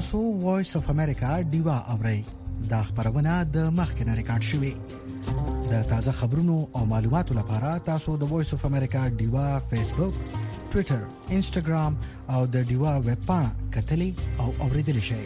تاسو وایس اف امریکا ډیوا اورئ دا خبرونه د مخکنه ریکارډ شوې د تازه خبرونو او معلوماتو لپاره تاسو د وایس اف امریکا ډیوا فیسبوک ټوئیټر انسټاګرام او د ډیوا ویب پاڼه کتلې او اوریدل شئ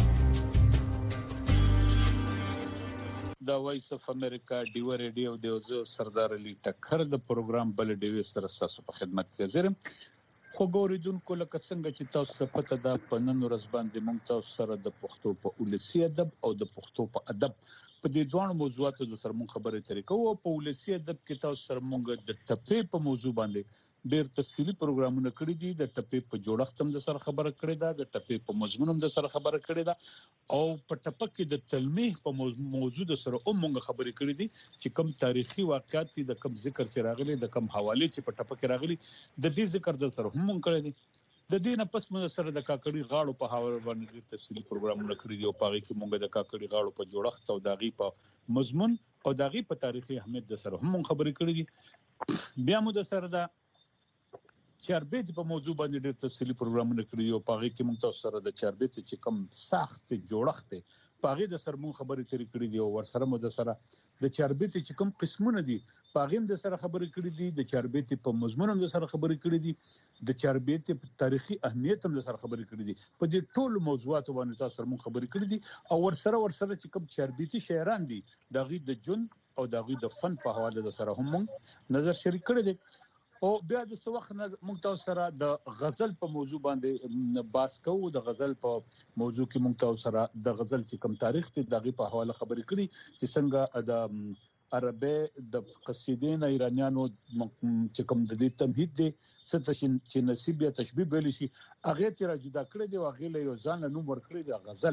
د وایس اف امریکا ډیوا ریډیو د وزو سردار علي ټکر د پروګرام بل ډیوي سره تاسو په خدمت کې حاضر خو ګوریدونکو لکه څنګه چې تاسو پته ده په نن ورځ باندې موږ تاسو سره د پښتو په ولسی ادب او د پښتو په ادب په دې دوه موضوعاتو د سر مون خبرې ترې کوو په ولسی ادب کې تاسو سره موږ د ټپې په موضوع باندې ډېر تفصیلی پروګرامونه کړی دي د ټپې په جوړښت هم د سر خبره کړې ده د ټپې په مضمون هم د سر خبره کړې ده او په ټپه کې د تلمیح په موضوع د سره موږ خبرې کړې دي چې کوم تاریخي واقعیت دي د کوم ذکر چې راغلي د کوم حواله چې په ټپه کې راغلي د دې ذکر د سره هم موږ کړی دي د دې نه پس موږ سره د کاکړي غاړو په حواله باندې تفصیلی پروګرامونه کړی دي او پاره کې موږ د کاکړي غاړو په جوړښت او داغي په مضمون او داغي په تاریخي اهمیت د سره هم خبرې کړې دي بیا موږ د سره د چاربېت په موضوع باندې ډېر تفصیلی پروګرامونه کړی او پاره کې موږ تاسو سره د چاربېت چې کوم ساخت جوړښت پاره د سر مون خبرې ترې کړې دي او ورسره مو د سره د چاربېت چې کوم قسمونه دي پاره د سره خبرې کړې دي د چاربېت په مضمون هم د سره خبرې کړې دي د چاربېت په تاریخي اهمیت هم د سره خبرې کړې دي په دې ټول موضوعاتو باندې تاسو سره مون خبرې کړې دي او ورسره چې کوم چاربېتي شاعران دي دغه د جون او دغه د فن په حواله د سره هم نظر شریک کړی دي او بیا د څو وخت موږ تاسو سره د غزل په موضوع باندې باس کوو د غزل په موضوع کې موږ تاسو سره د غزل چې کوم تاریخ ته دغه په حواله خبرې کړې چې څنګه د عربی د قصیدین ایرانیانو چې کوم د دې تمهید دي چې نصیب یا تشبیه ویل شي هغه ته راجدا کړی دی او هغه له یو ځان نوم ورکړی دی غزل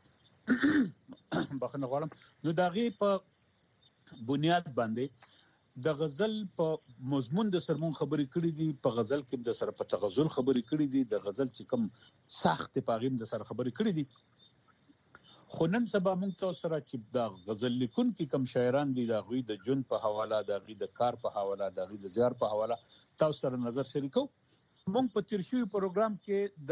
بخنه غواړم نو دغه په بنیاد باندې د غزل په مضمون د سرمون خبرې کړې دي په غزل کې د سر په تغزل خبرې کړې دي د غزل چې کوم سخت پاغیم د سر خبرې کړې دي خو نن سبا موږ تاسو سره چې د غزل لیکون کې کم شاعران دي د غوی د جون په حواله د غوی د کار په حواله د غوی د زیار په حواله تاسو سره نظر شریکو موږ په تیرشوي پروګرام کې د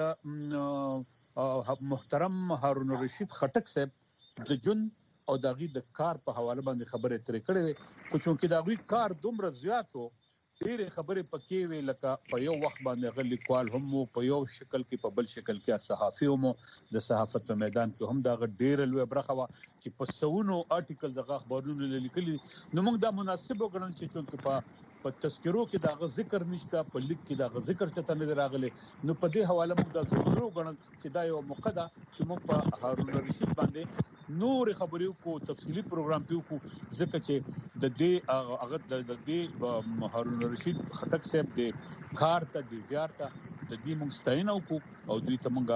محترم هارون الرشید خټک صاحب د جون او داغي د کار په حواله باندې خبرې ترې کړې خو چې داغي کار دومره زیاتو ډېر خبرې پکې وی لکه په یو وخت باندې غلي کول هم په یو شکل کې په بل شکل کې صحافي هم د صحافت په میدان کې هم دا ډېر لوی برخه وا چې په سونو آرټیکل دغه خبرونه لیکلي نو موږ دا مناسب وګڼل چې په تذکرو کې دا ذکر نشته په لیک کې دا ذکر چته نه راغلي نو په دې حواله موږ دا ضروري وګڼل چې دا یو مقدمه چې موږ په هارون الرشید باندې نور خبرې کو تفصیلی پروګرام پیو کو ځکه چې د دې هغه د دې هارون الرشید خټک صاحب د کار ته د زیار ته د دې موږ ستاینه وکړو او دوی ته موږ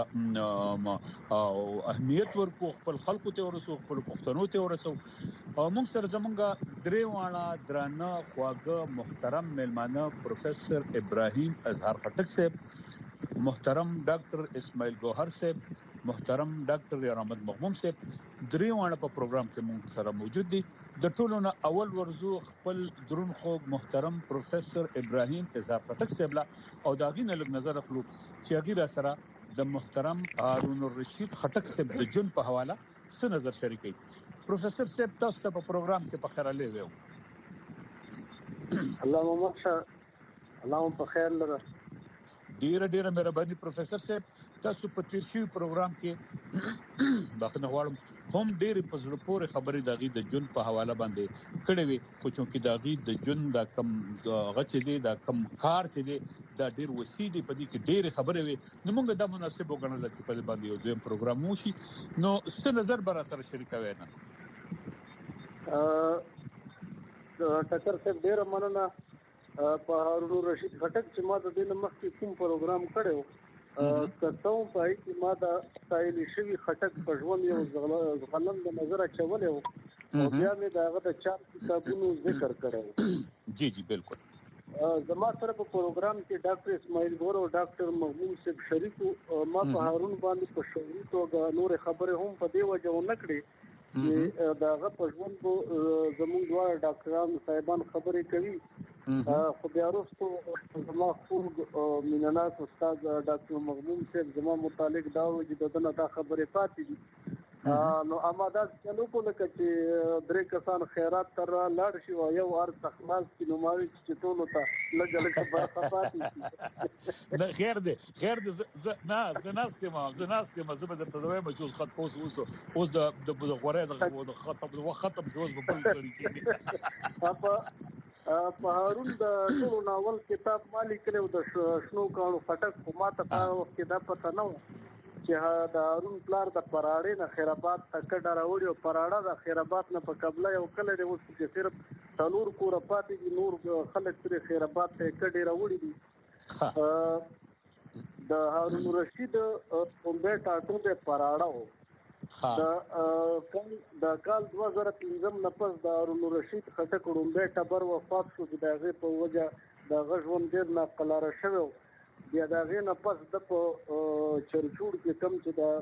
اهمیت ورکو خپل خلکو ته ورسو خپل پښتنو ته ورسو او موږ سره زمونږ دریوانه درانه خواږه محترم ملمانه پروفیسور ابراهیم اظهار خټک صاحب محترم ډاکټر اسماعیل ګوهر صاحب محترم ډاکټر یار احمد مغموم صاحب دریوانه په پروګرام کې موږ سره موجود دي د ټولو نه اول ورزو خپل درون خو محترم پروفیسور ابراهیم اظهار خټک صاحب او داغي نه لږ نظر اخلو چې هغه را سره د محترم هارون الرشید خټک صاحب د جون په حواله څه نظر شریکي پروفیسور صاحب تاسو ته په پروګرام کې په خیر لې وو اللهم مخشى اللهم په خیر لره ډیره مهرباني پروفیسور صاحب تاسو په تیر شوی پروګرام کې بخنه غواړم هم ډېر په زړه پورې خبرې دغې د جون په حواله باندې کړې وي خو چې دغې د جون د کم غچ دي د کم کار چې دي دا ډېر وسیع دي په دې کې ډېر خبرې وي نو موږ دا مناسب وګڼل چې په دې باندې یو دویم پروګرام وشي نو څه نظر بر سره شریکوي نه ټکر څخه ډېر مننه په هارون الرشید خټک چې ما د دې مخکې کوم پروګرام کړو کته په کې ما د سایل شوی خټک په ژوند یو غلم د نظر اچولې او بیا مې داغه د چار کتابونو ذکر کړو جی بالکل زما سره په پروګرام کې ډاکټر اسماعیل ګور او ډاکټر مغموم صاحب شریکو ما په هارون باندې په شعوري توګه نور خبره هم په دی وجه ونکړي داغه په ژوند زموږ دواړه ډاکټران صاحبان خبرې کوي خو بیا وروسته زما خوږ مینناک استاد ډاکټر مغموم صاحب زما متعلق دا و چې دغه دا خبرې پاتې دي نو اما دا څنګه په لکه چې درې کسان خیرات تر لاړ شي او یو ار تخلاص کې نو ماوي چې ټول ته لګل برخه پاتې دا خیر دې نه زناستم زه به ته وایم چې خط اوس د غوړې د ختم جوز په بل طریقې په هارون د ټولو ناول کتاب مالي کړو د شنو کانو فټک خو ما ته په وخت کې دا پته نه و چې د هارون پلار د پراړې نه خیرآباد تکړه راوړي او پراړه د خیرآباد نه په قبله یو کله دی اوس چې صرف څلور کور پاتې دي نور خلک تر خیرآباد ته کډې راوړي دي د هارون رشید کومبه ټاټو د پراړه د کال 2003 نه پس د هارون رشید خټک رومبه ټبر وفات شو چې دغه په وجه د غژوند ډیر نه قلاره شوی بیا دغه نه پس د چرچوړ کې کم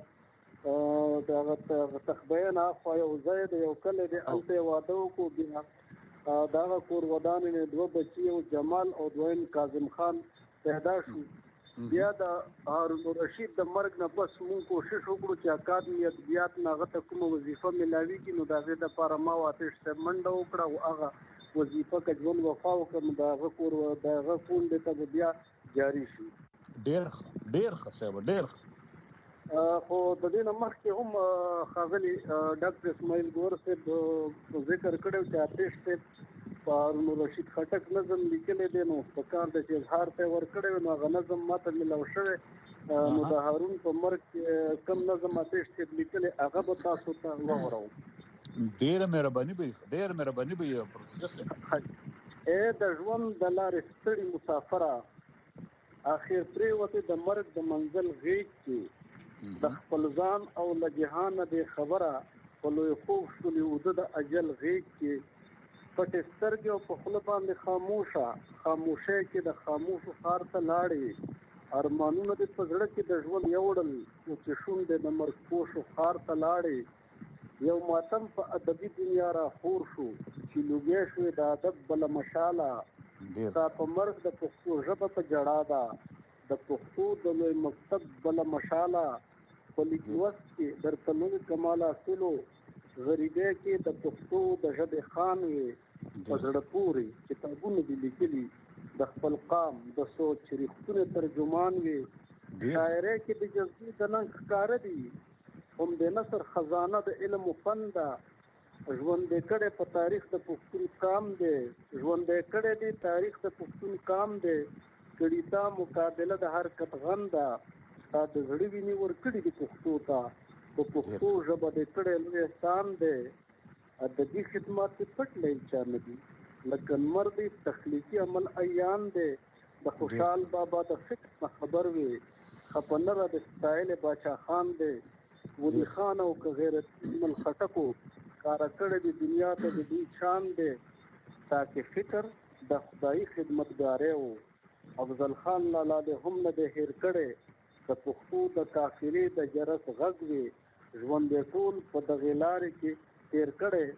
چې د تخبیه خو یو زید یو کله د انته واده کو بیا دغه کور ودان نه دوه بچي او جمال او دویم کاظم خان پیدا شو بیا د هارون رشید د مرګ نه پس مونږ کوشش وکړو چې اکاډمي ادبیات ناغه ته کومه وظیفه ملاوي کی نو دغه د لپاره ما واتش ته منډه وکړه او هغه وظیفه کجون وفا وکړم دغه کور دغه کول د بیا جاری شي ډیر خصه ډیر خو د دې مخکې هم خاغلی ډاکټر اسماعیل ګور صاحب ذکر کړو چې آتش ته هارون رشید خټک نظم لیکلی دی نو په کار د اظهار ته ور کړو نو هغه نظم ماته ملو شوی نو د هارون په مرګ کم نظم آتش ته لیکلی هغه به تاسو ته وورو ډیر مهرباني به پروفیسور د ژوند د لارې ستړي مسافره اخر پرې وته د مرګ د منزل غیږ کې د خپل ځان او له جهان د خبره په لوی خوب شولې وده د اجل غیږ کې پټ سترګې او په خپل باندې خاموشه کې د خاموش خار ته لاړې ارمانونه د پزړه کې د ژوند یوړل چې شونډې د مرګ پوش خار ته لاړې یو ماتم په ادبي دنیا را خور شو چې لوګې شوې د ادب بل مشاله تا په مرګ د پښتو ژبه په جړا ده د پښتو د لوی مکتب بل مشاله په لیکوس کې در تلو کمال حاصلو غریبه کې د پښتو د ژبې خان وي په زړه پورې کتابونه دي لیکلي د خپل قام د سوچ ریښتونه ترجمان وي شاعرۍ کې د جذبې د نن ښکاره دي هم د نثر خزانه د علم و فن ده ژوند کړه په تاریخ د پښتون کام دی ژوند کړه دی تاریخ د پښتون کام دی کړي تا مقابله د حرکت غنده تا د زړه ویني ور کړي د پښتو ته په پښتو ژبه د کړه لوی احسان دی د دې خدمات پټ لې چا نه دي لکه مرد تخلیقي عمل ایان دی د خوشحال بابا د فکر خبر وي خپنر د سټایل باچا خان دی ولی خان او غیرت مل خټکو کار کړه د دنیا ته د دې شان دی تاکي فکر د خدای خدمتګار او افضل خان لالا د هم نه د هیر کړه د پښتو د کافرې د جرس غږ وي ژوند ټول په دغه لار کې تیر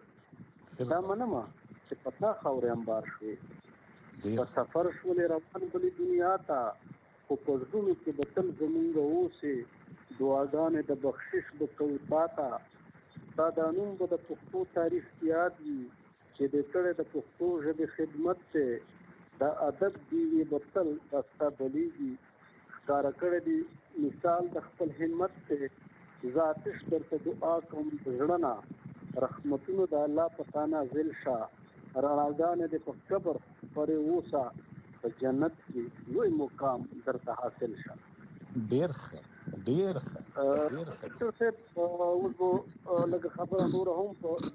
کړه دا منما چې پتا خورې انبار شوي په سفر شولې روان بلې دنیا ته خو په ژوند کې د تل زمونږ اوسې دعاګانې د بخشش د کوتا ته دا د نوم به د پښتو تاریخ یاد وي چې د کړه د پښتو ژبې خدمت ته د ادب دی بتل دستا بلیږي کار کړه دی مثال د خپل همت ته ذاتش درته دعا کوم ژړنا رحمتونو د الله پتا نازل شه رڼاګانې د په قبر پرې اوسه په جنت کې لوی مقام درته حاصل شه ډیر ښه اوس لکه خبره نور هم په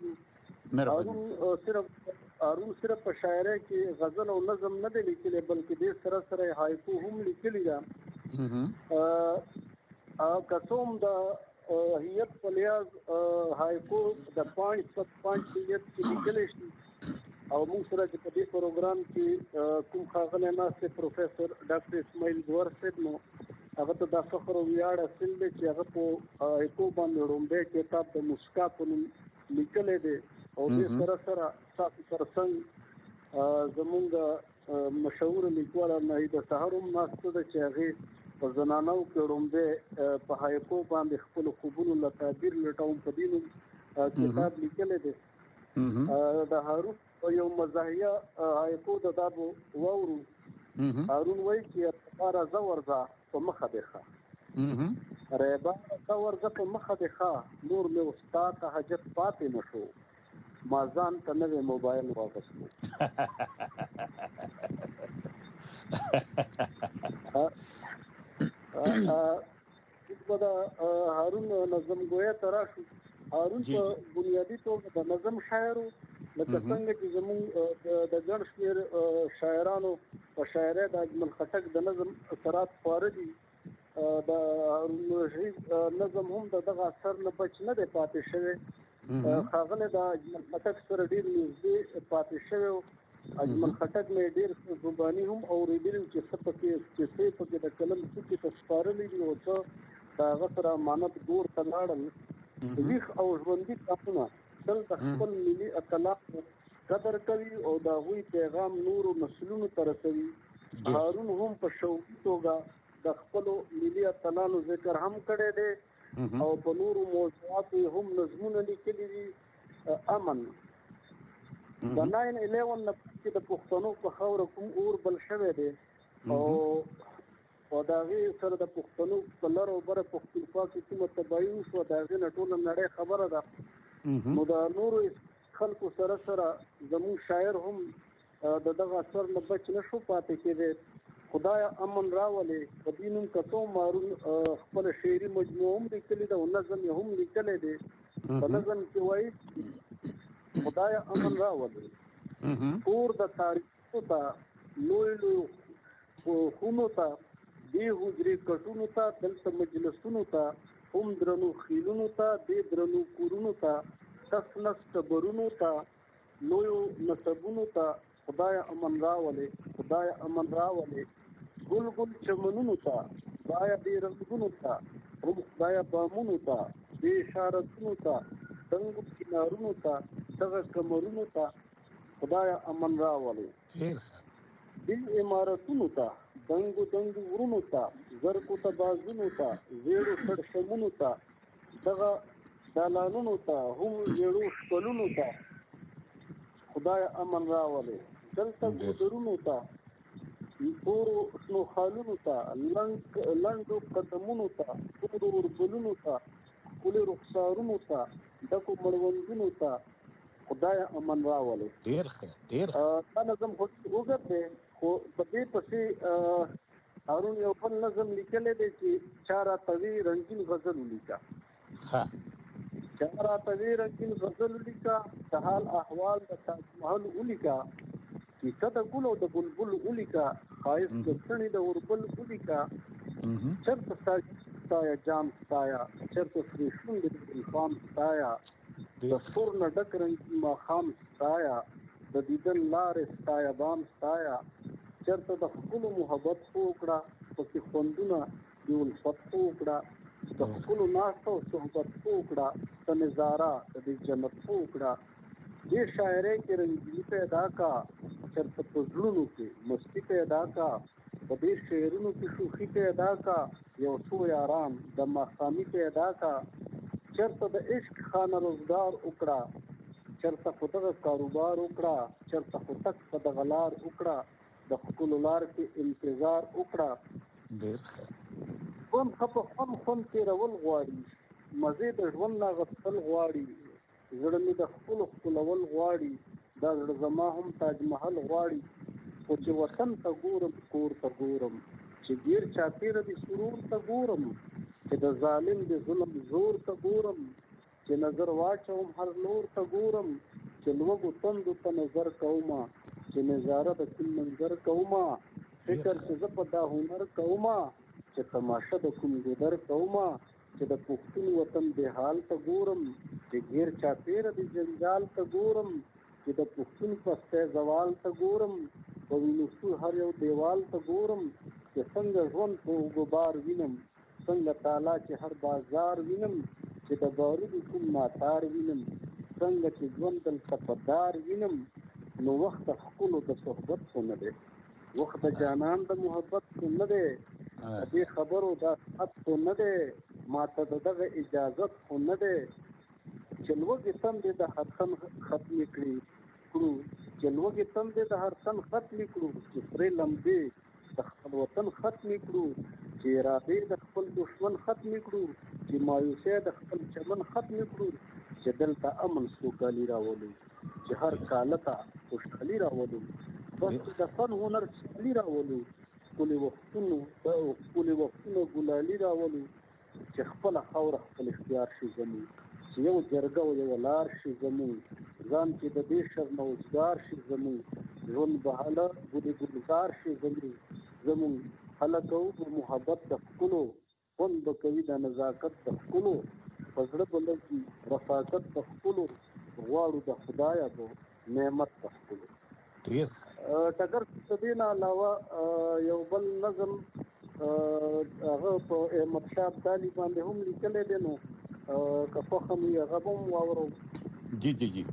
برابر هارون صرف په شاعرۍ کې غزل او نظم نه دی لیکلی بلکې دې سره سره هایکو هم لیکلی ده کڅوم د هیئت په لیاز هایکو د 5 هیئت کې لیکلی شي او موږ سره چې په دې پروګرام کې کوم ښاغلی ناست پروفیسور ډاکټر اسماعیل ګور صاحب نو هغه ته د فخر او ویاړ اصل دی چې هغه په ایکو باندې رومبه کتاب د مسکا په نوم لیکل دي او د سره تاسو ترڅنګ زمونږ مشهور لیکوال نهید سحرم ناسته د چې هغه په زنانو کې رومبه په ایکو باندې خپل قبول له تعبیر لټاوم په دینو کتاب لیکل دي د هارون یو مزاحیه ایکو د دابو وورو هارون وایي چې لپاره زورځه په مخه دی ښه ریبا زورځه په مخه دی ښه نور مې استاد ته حاجت پاتې نه شو ما ځان ته نوی موبایل واغستو دا هارون نظم ګویا ترا شو هارون په بنیادی توګه د نظم شاعر لکه څنګه چې زموږ د ګڼ شمېر شاعرانو په شاعرۍ د اجمل خټک د نظم اثرات خپاره دي د هارون رشید نظم هم دغه اثر نه بچ نه دی پاتې شوی ښاغلی د اجمل خټک سره ډېر نږدې پاتې شوی اجمل خټک مې ډېر زباني هم اورېدلي چې څه پکې د قلم څوکې ته سپارلي دي او څه د هغه سره امانت ګور ته لاړل ویښ او ژوندي کارونه تل د خپل ملي اتلانو قدر کوي او د هغوی پیغام نورو نسلونو ته رسوي هارون هم په شوقي توګه د خپلو ملي اتلانو ذکر هم کړی دی او په نورو موضوعاتو هم نظمونه لیکلي دي امن د 9/11 نه پسې د پښتنو په خاوره کوم اور بل شوی دی او د هغې سره د پښتنو په لر او بره پښتونخوا کې کومه تباهي وشوه د هغې نه ټوله نړۍ خبره ده نو د نورو خلکو سره زموږ شاعر هم د دغه اثر نه بچ نه شو پاتې کېدی خدای امن راولې په دې نوم کتو مارون خپل شعري مجموعه هم لیکلې ده او نظم یې هم لیکلی دی په نظم کې وایي خدای امن راولې کور د تاریخو ته لوی خونو ته دې حجرې کټونو ته دلته مجلسونو ته هم درنو خیلونو ته دې درنو کورونو ته تس نس ټبرونو ته لویو نسبونو ته خدای امن راولې خدای امن راولې ګل ګل چمنونو ته خدای دې رنګونو ته هم خدای بامونو ته دې اشارتونو ته دنګو کنارونو ته دغه کمرونو ته خدای امن راولې دې عمارتونو ته دنګو دنګو ورونو ته زرکو ته بازونو ته زیړو سړشمونو ته دغه دالانونو ته هم زیړو شپلونو ته خدای امن راولې دلته ګودرونو ته تورو شنو خالونو ته لنډو قدمونو ته تورو وربلونو ته ښکلي رخسارونو ته ډکو مړوندونو ته خدای امن راولې ډېر ښه دا نظم اوږد دی خو په دې پسې هارون یو بل نظم لیکلی دی چې چا راته وي رنګین غزل ولیکه چا راته وي رنګین غزل ولیکه د حال احوال د تاج محل ولیکه کیسه د ګل او د بلبل ولیکه ښایست د څڼې د اوربل ولیکه چېرته ستایه جام ستایه چېرته سرې شونډې د ګلخام ستایه د سپور نه ډک رنګین ماښام ستایه د دیدن لارې ستایه بام ستایه چېرته د ښکلو محبت خو وکړه پکې خوندونه د الفت خو وکړه د ښکلو ناسته او صحبت خو وکړه ته نظاره د دې جنت خو وکړه دې شاعرۍ کې رنګیني پیدا کا چېرته په زړونو کې مستی پیدا کا په دې شعرونو کې شوخي پیدا کا یو څو یاران د ماښامي پیدا کا چېرته د عشق خانه روزګار وکړه چېرته خو دغه کاروبار وکړه چېرته خو تک په دغه لار وکړه د ښکلو لار کې انتظار وکړه ډېر ښه ژوند ښه په خوند تېرول غواړي مزې د ژوند نه غوښتل غواړي زړه مې د ښکلو ښکلول غواړي دا زړه زما هم تاج محل غواړي خو چې وطن ته ګورم کور ته ګورم چې ګیر چاپېره د سرور ته ګورم چې د ظالم د ظلم زور ته ګورم چې نظر واچوم هر لور ته ګورم چې لوږو تندو ته نظر کومه چې نظاره د کوم منظر کومه فکر چې زه په دا هنر کومه چې تماشه د کوم ګودر کومه چې د پښتون وطن د حال ته ګورم چې غیر چاپېره د جنجال ته ګورم چې د پښتون پسته زوال ته ګورم په وینو هر یو دیوال ته ګورم چې څنګه ژوند په غبار وینم، څنګه تعالی چې هر بازار وینم، چې د بارودو کوم ناتار وینم، څنګه چې ژوند دلته په دار وینم، نو وخت د ښکلو د صحبت خو نه دی، وخت د جانان د محبت خو نه دی، د دې خبرو دا حد خو نه دی، ماته د دغه اجازت خو نه دی، چې لوږې تندې د هر تن ختمې کړي کړو، چې لوږې تندې د هر تن ختمې کړو، چې پرې لمبې د خپل وطن ختمې کړو، چې ارادې د خپل دشمن ختمې کړو، چې مایوسۍ د خپل چمن ختمې کړو، چې دلته امن سوکالي راولو، چې هر کاله ته خوشحالي راولو، بس د فن هنر سیالي راولو، ښکلي وختونو ګلالي راولو، چې خپله خاوره خپل اختیار شي زموږ، چې یو جرګه او یو لار شي زموږ، ځان چې د دې شر نه وزګار شي زموږ، ژوند به هله ګلزار شي زموږ، هله کوو به محبت د ښکلو، خوند به کوي د نزاکت د ښکلو، په زړه به لګي رفاقت د ښکلو، غواړو د خدایه به نعمت د ښکلو. ټکر د دې نه علاوه یو بل نظم هغه په احمد شاه ابدالي باندې هم لیکلی دی، نو که خوښه مو هغه به هم واورو. جی جی جی.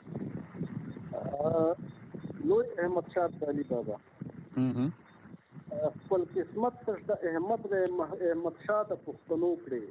لوی احمد شاه ابدالي بابا خپل قسمت تش د احمد شاه د پښتنو کړی،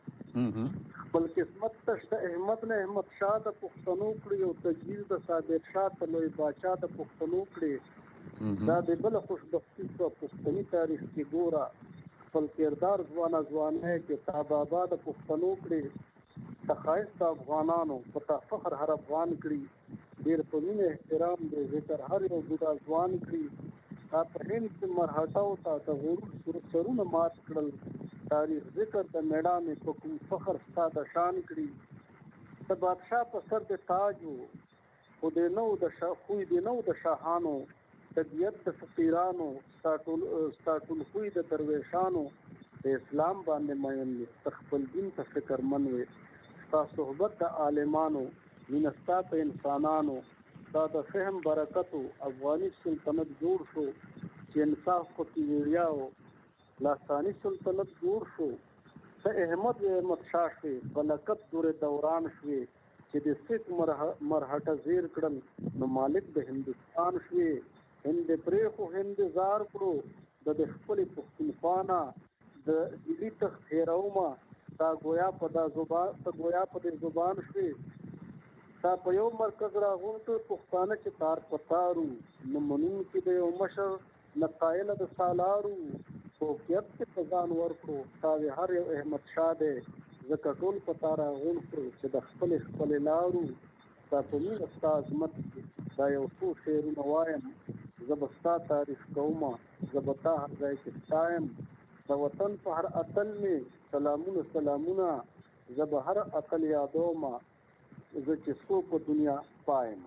خپل قسمت تش د احمد شاه د پښتنو کړی، او تجویز د صابر شاه ته لوی باچا د پښتنو کړی، دا د بل خوشبختی په پښتني تاریخ کې ګوره، خپل کردار ځوانه کتاب آباد پښتنو کړی، تخایست افغانانو په فخر هر افغان کړی، ډیر په مینه احترام دې ذکر هر یو بوډا ځوان کړی، په هند کې مرهټاو ته د غرور سرونه مات کړل، تاریخ ذکر د میړانې په کوم فخر ستا د شان کړي، د بادشاه په سر د تاج و خو دې نه و د شاهانو، طبیعت د فقیرانو ستا ټول خوی د درویشانو، د اسلام باندې مین وي خپل دین ته فکرمن وي، ستا صحبت د عالمانو، مینه ستا په انسانانو، دا د فهم برکتو افغاني سلطنت جوړ شو، چې انصاف پکې ویړیا و، لاستاني سلطنت جوړ شو، ته احمد شاه شوې، بلکت دور دوران شوې، چې د سیک مرهټه زیر کړل، نو مالک د هندوستان شوې، هند پرېخو هند زار کړو، د خپلې پښتونخوا د دلی تخت هېرومه، تا ګویا په دې زبان شوې، تا په یو مرکز راغونډ پښتانه چې تار په تارو، نه منونکي د یو مشر نه قایله د سالارو، فوقیت کې په ځان ورکړو، تا هر یو احمد شاه دی، ځکه ټول په تا راغونډ کړو، چې د خپلې لارو، تا په مینه ستا عظمت دا یو څو شعرونه وایم، زه به ستا تعریف کومه، زه به تا هر ځای کې ستایم، د وطن په هر اتل مې سلامونه، زه به هر اتل یادومه، زه چې څو په دنیا پایم.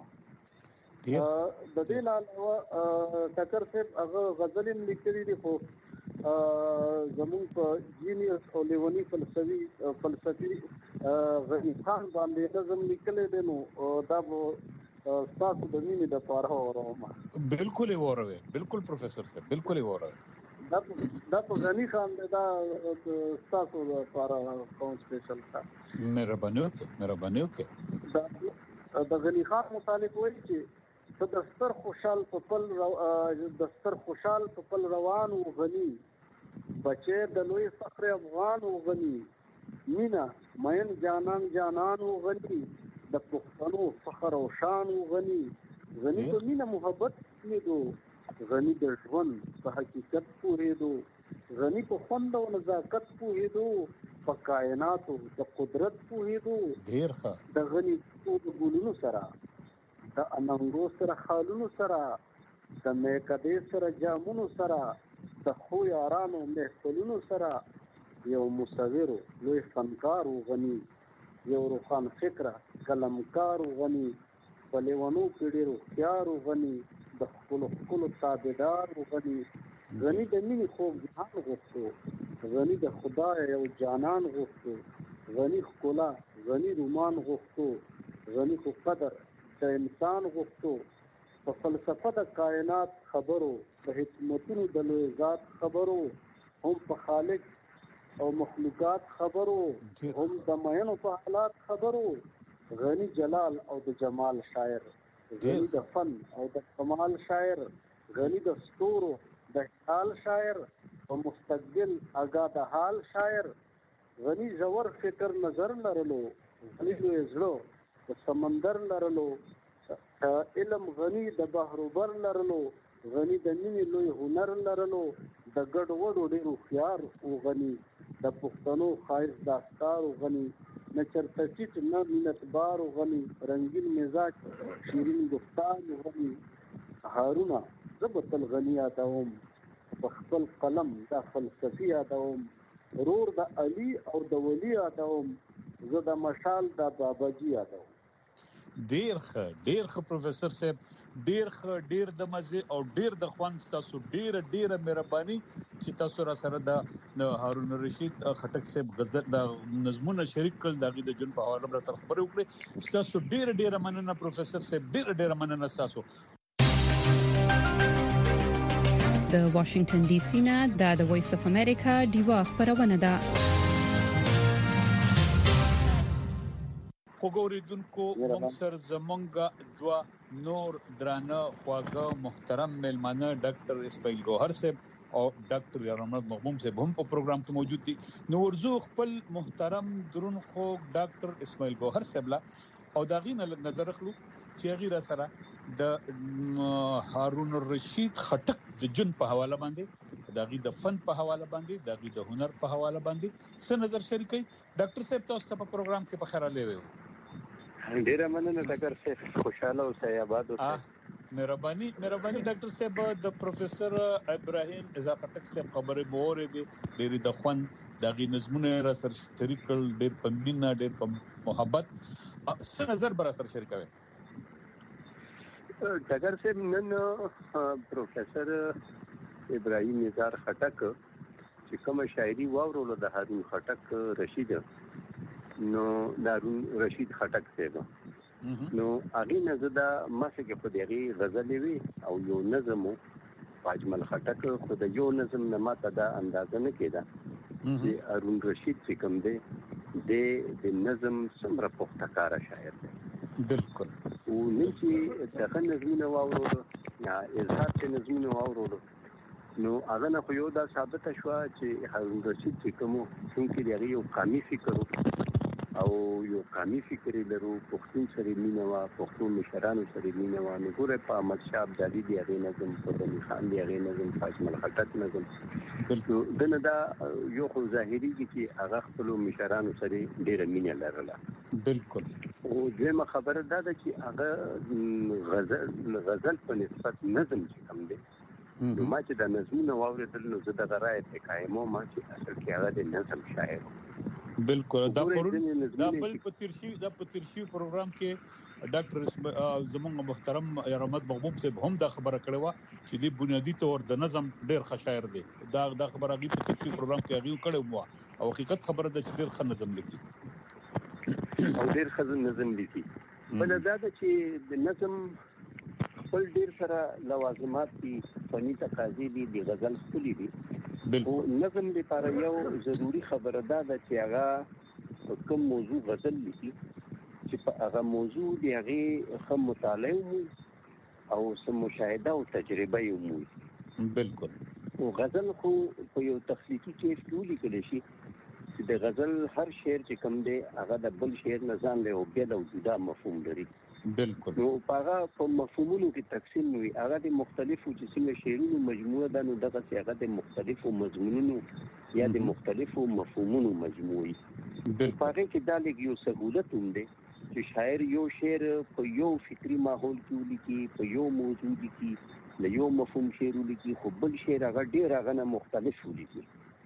د دې نه علاوه ټکر صاحب هغه غزل هم لیکلي دي، خو زمونږ په جینیس او لیونی فلسفي غني خان باندې نظم لیکلی دی، نو دا به ستاسو د مینې دپاره واورومه. بالکل یې واوروئ، بالکل پروفیسر صاحب، بالکل یې واوروئ. دا په غني خان دی، دا ستاسو دپاره کوم سپیشل ښه مهرباني وکړئ. د غني خان متعلق وایي چې ته د ستر خوشحال په پل روان و غني، بچی د لوی فخر افغان و غني، مینا مین جانان و غني، د پښتنو فخر او شان و غني، غني په مینا محبت پوهېدو، غني د ژوند په حقیقت پوهېدو، غني په خوند او نزاکت پوهېدو، په کائناتو د قدرت پوهېدو، ډېر ښه، د غني ګلونو سره، د اننګو سره خالونو سره، د میکدې سره جامونو سره، د خو یارانو محفلونو سره، یو مصور لوی فنکار و غني، یو روښان فکره قلمکار و غني، په لیونو کې ډېر هوښیار و غني، د خپلو تابعدار و غني، غني د مینې خوږ جهان غوښتو، غني د خدای یو جانان غوښتو، غني ښکلا غني رومان غوښتو، غني خو قدر د انسان غوښتو، په فلسفه د کائنات خبرو، په حکمتونو د لوی ذات خبرو، هم په خالق او مخلوقات خبرو، هم د مینو په حالات خبرو. غنی جلال او د جمال شاعر، غنی د فن او د کمال شاعر، غنی د ستورو د حال شاعر، او مستقبل آگاه د حال شاعر. غنی زور فکر نظر لرلو، غنی لوی زړه د سمندر لرلو، علم غنی د بحر بر لرلو، غنی د مینې لوی هنر لرلو، د ګډ وډو ډېر هوښیار او غنی، د پښتنو ښایست د افکارو غنی، نه چرته ټیټ نه مینتبار غنی، رنگین مزاج شیرین گفتار غنی. هارونه زه به تل غنی یادوم، په خپل قلم دا فلسفي یادوم، رور د علي او د ولی یادوم، زه د مشال د باباجي یادوم. ډیر ښه پروفیسور صاحب، ډیر ښه، ډیر د مزه او ډیر د خوند. تاسو ډیره مهرباني چې تاسو را سره د هارون الرشید خټک صاحب غزل د نظمونه شریک کړل، دغه د جون په حواله را سره خبرې وکړې. تاسو ډیره مننه پروفیسور صاحب، ډیره مننه تاسو. د واشنگټن ډي سي نه د وایس اف امریکا ډیوا خبرونه ده. خوګوریدونکو موږ سر زمونږ دوا نور درانه خواږه محترم ملمانه ډاکټر اسماعیل ګوهر صاحب او ډاکټر یارمحمد مغبوم صاحب هم په پروګرام کې موجود دي. نو ورزو خپل محترم درون خو ډاکټر اسماعیل ګوهر صاحب لا او دا غینه نظر اخلو چې غیر سره د هارون الرشید خټک د جون په حواله باندې، دغه د فن په حواله باندې، دغه د هنر په حواله باندې څه نظر شریکي. ډاکټر صاحب تاسو په پروګرام کې په خیره لیوي. ډیره مننه ډاکټر صاحب، خوشاله اوسئ، آباد اوسئ. مهرباني ډاکټر صاحب. د پروفیسور ابراهیم اضافه خټک صاحب خبره بوره دي، ډېر د خوند دغه نظمونه را سره شریک کړل، ډېر په مینه، ډېر په محبت. څه نظر بر سره شریکوي ډاکټر صاحب؟ نن پروفیسور ابراهیم اضافه خټک چې کوم شاعري واورول د هارون خټک رشید، نو هارون رشید خټک صاحب، نو هغه نه دا ماسه کې په دغه غزل وی او یو نظم اجمل خټک خو د یو نظم نه ماته دا اندازه نه کېده چې هارون رشید چې کوم دی د نظم څومره پختکار شاعر دی. بالکل. او نه چې دغه نظمونه واورول یا اظهار چې نظمونه واورول، نو هغه نه خو یو دا ثابت شو چې هارون رشید چې کوم څنګه دی یو قومي فکر او یو قومي فکر لرو، پښتون سره مینه وا، پښتون مشرانو سره مینه وا. نو ګوره په احمد شاه ابدالي دی هغه نظم، په غنی خان دی هغه نظم، اجمل خټک نظم. نو دنه دا یو خو ظاهري چې هغه خپل مشرانو سره ډیره مینه لرله. بالکل. او دغه خبره دا ده چې هغه غزل په نسبت نظم چې کوم دی، نو ما چې د نظمونو واورېدل نو زه د غرایت قائمو ما چې اصل کې هغه د نظم شاعر. بالکل. دا بل پتیرشي پروګرام کې ډاکټر زمونږ محترم یارمحمد مغبوم صاحب هم دا خبره کړې و چې د بنیادی تور د نظم ډېر ښه شاعر دی. دا خبره غي پتیرشي پروګرام کې هغه کړې و او حقیقت خبره ده چې ډېر ښه نظم لیکي او ډېر ښه نظم لیکي. بل دا ده چې د نظم خپل ډېر سره لوازمات دي، فني تقاضي دي، د غزل خپلې دي. او نظم لپاره یو ضروری خبره ده چې هغه کوم موضوع غزل لیکي چې په هغه موضوع دی هغه هم مطالعه مو او سم مشاهده او تجربه مو. بالکل. او غزل خو په یو تخلیقي کیف کې لیکل شي چې د غزل هر شعر چې کوم دی هغه د بل شعر نه ځان له بل او جدا مفهوم لري. بالکل. نو هغه په مفهومونو کې تقسیم وي، هغه د مختلفو چې څنګه شعرونو مجموعه ده، نو دغه هغه د مختلفو مضمونونو یا د مختلفو مفهومونو مجموعي. په هغه کې دا لږ یو سهولت هم دی چې شاعر یو شعر په یو فکری ماحول کې ولیکي، په یو موضوع لیکي، له یو مفهوم شعر ولیکي، خو بل شعر هغه ډېر هغه نه مختلف ولیکي.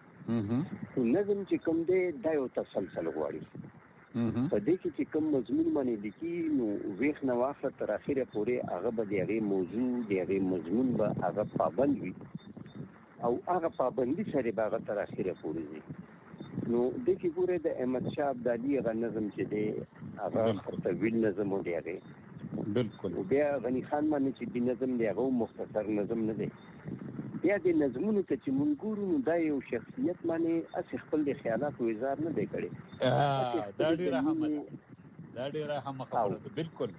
نظم چې کوم دی دا یو تسلسل غواړي. په دې کې چې کوم مضمون باندې لیکي نو ویښ نه واخله تر اخره پورې هغه به د هغې موضوع د هغې مضمون به هغه پابند وي او هغه پابندي سره به هغه تر اخره پورې ځي. نو دې کې ګوره د احمد شاه ابدالي هغه نظم چې دی هغه طویل نظم و دی، هغې بالکل. بیا غنی خان باندې چې د نظم دی هغه مختصر نظم نه دی. بیا د نظمونو ته چې مونږ ګورو نو دا یو شخصیت باندې اس خپل د خیالات او اظهار نه دی کړی. دا ډیره هم خبره ده. بالکل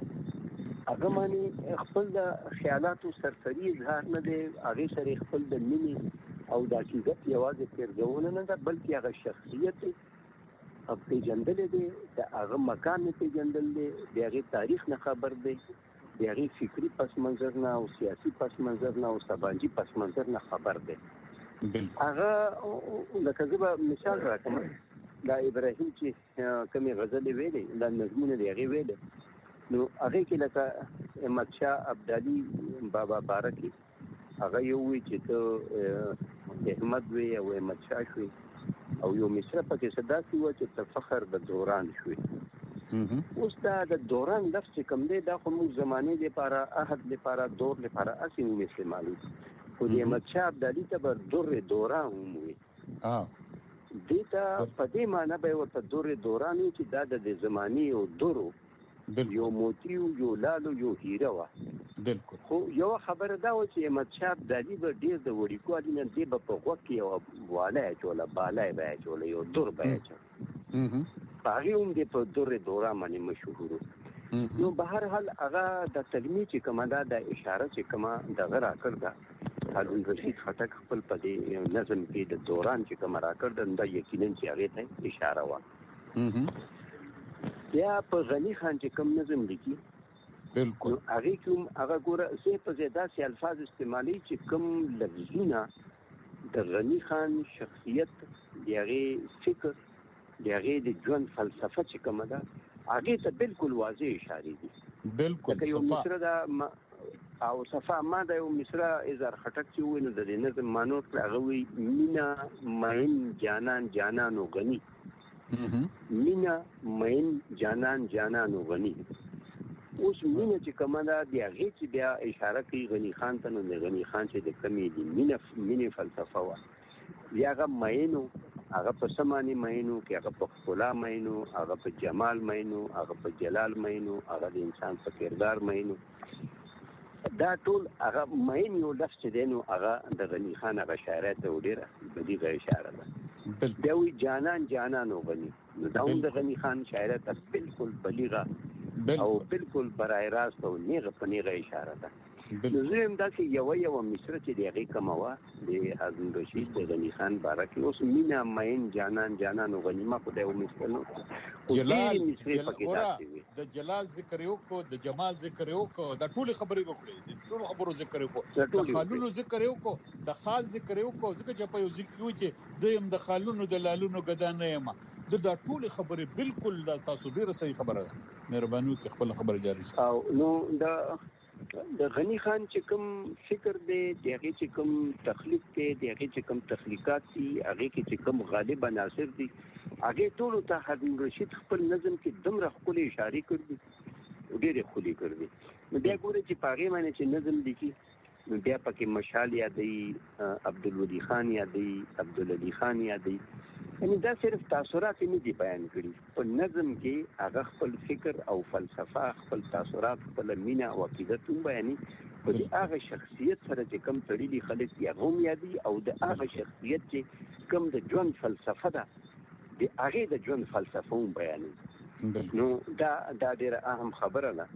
هغه باندې خپل د خیالاتو سرسری اظهار نه دی، هغه سره خپل د مینې او د حقیقت یوازې پیرګونه نه ده، بلکې هغه شخصیت او پیجندل دی، د هغه مکان پیجندل دی، د هغه تاریخ نه خبر دی، د هغه فکری پس منظر نه او سیاسي پس منظر نه او سماجی پس منظر نه خبر دی. هغه لکه زه به مثال راکړم، دا ابراهیم چې کومې غزلې ویلې، دا نظمونه دی هغه ویلې، نو هغه کې لکه احمد شاه ابدالي بابا بارکی هغه یو وی چې ته احمد وی او احمد شاه شوی او یو مصره پکې صداسي و چې ته فخر د دوران شوی. اوس دا د دوران لفظ کوم دی، دا خو موږ زمانه لپاره، عهد لپاره، دور لپاره اسې نو استعمالو، خو د احمد شاه ابدالي ته به دور دوران وي. دیتا په دې معنی به ورته دور دوران چې دا د زمانه او دورو یو موتیو یو لالو یو هیره و. بالکل. خو یو خبره دا و چې احمد شاه ابدالي به ډیر د وړیکوالي نه دی په غوږ کې یو والای چوله بالای به چوله یو دور به چوله هغه هم د په دور دوران باندې مشهور. نو به هر حال هغه د تلمی چې کومه دا د اشاره چې کومه د غرا کړه هارون رشید خټک خپل په دې نظم کې د دوران چې کومه را کړ د یقینا چې هغه ته اشاره و. بیا په غنی خان چې کوم نظم لیکي، بالکل هغه کوم هغه ګوره زه په زیاده سي الفاظ استعمالي چې کوم لفظونه د غنی خان شخصیت، دغه فکر، دغه د ژوند فلسفه چې کومه ده هغه ته بالکل واضح اشاره دي. بالکل یو مصره دا او صفه ما د یو مصره اظهار خټک چې ویني د نظم مانو هغه وی مینا مین جانان جانان او غنی، مینا مین جانان جانان او غنی. اوس مینه چې کومه ده د هغې چې بیا اشاره کوي غني خان ته، نو د غني خان چې د کمې دي مینې فلسفه وه، بیا هغه مینو، هغه په څه معنی مینو کې، هغه په ښکلا مینو، هغه په جمال مینو، هغه په جلال مینو، هغه د انسان په کردار مینو. دا ټول هغه مین یو لفظ چې دی نو هغه د غني خان هغه شاعرۍ ته ډېره بدیغه اشاره ده. بیا وایي جانان جانان او غني، نو دا هم د غني خان شاعرۍ ته بالکل بلیغه او بالکل برای راست او نیغه په نیغه اشاره ده. نو زه هم داسې یو مصره چې د هغې کومه وه د هارون رشید د غني خان باره کې، اوس مینا مین جانان جانان او غني، ما خو د یو مصره نو د جلال ذکر یو کو، د جمال ذکر یو کو، د ټول خبرې وکړي، د ټول خبرو ذکر یو کو، د خالونو ذکر یو کو، د خال ذکر یو کو، ځکه چې په یو ذکر یو چې زه هم د خالونو د لالونو ګدا نه یم. دا ټول خبرې بالکل د تاسو ډیره صحیح خبره ده. مهرباني وکړئ خپل خبره جاری ساتئ. او نو د غني خان چې کوم فکر دی، د هغې چې کوم تخلیق دی، د هغې چې کوم تخلیقات دي، هغې کې چې کوم غالب عناصر دي، هغې ټولو ته هارون رشید خپل نظم کې دومره ښکلې اشارې کړي دي، ډېرې ښکلې کړي دي. نو بیا ګورئ چې په هغې باندې چې نظم لیکي، نو بیا پکې مشال یادوي، عبدالولي خان یادوي، عبدالعلي خان یادوي، یعنی دا صرف تاثرات نه دي بیان کړي، په نظم کې هغه خپل فکر او فلسفه، خپل تاثرات، خپل مینه او عقیدت هم بیانوي. په دې هغه شخصیت سره چې کوم تړلي خلک دي هغه هم یادوي، او د هغه شخصیت چې کوم د ژوند فلسفه ده د هغې د ژوند فلسفه هم بیانوي. نو دا ډېره اهم خبره ده.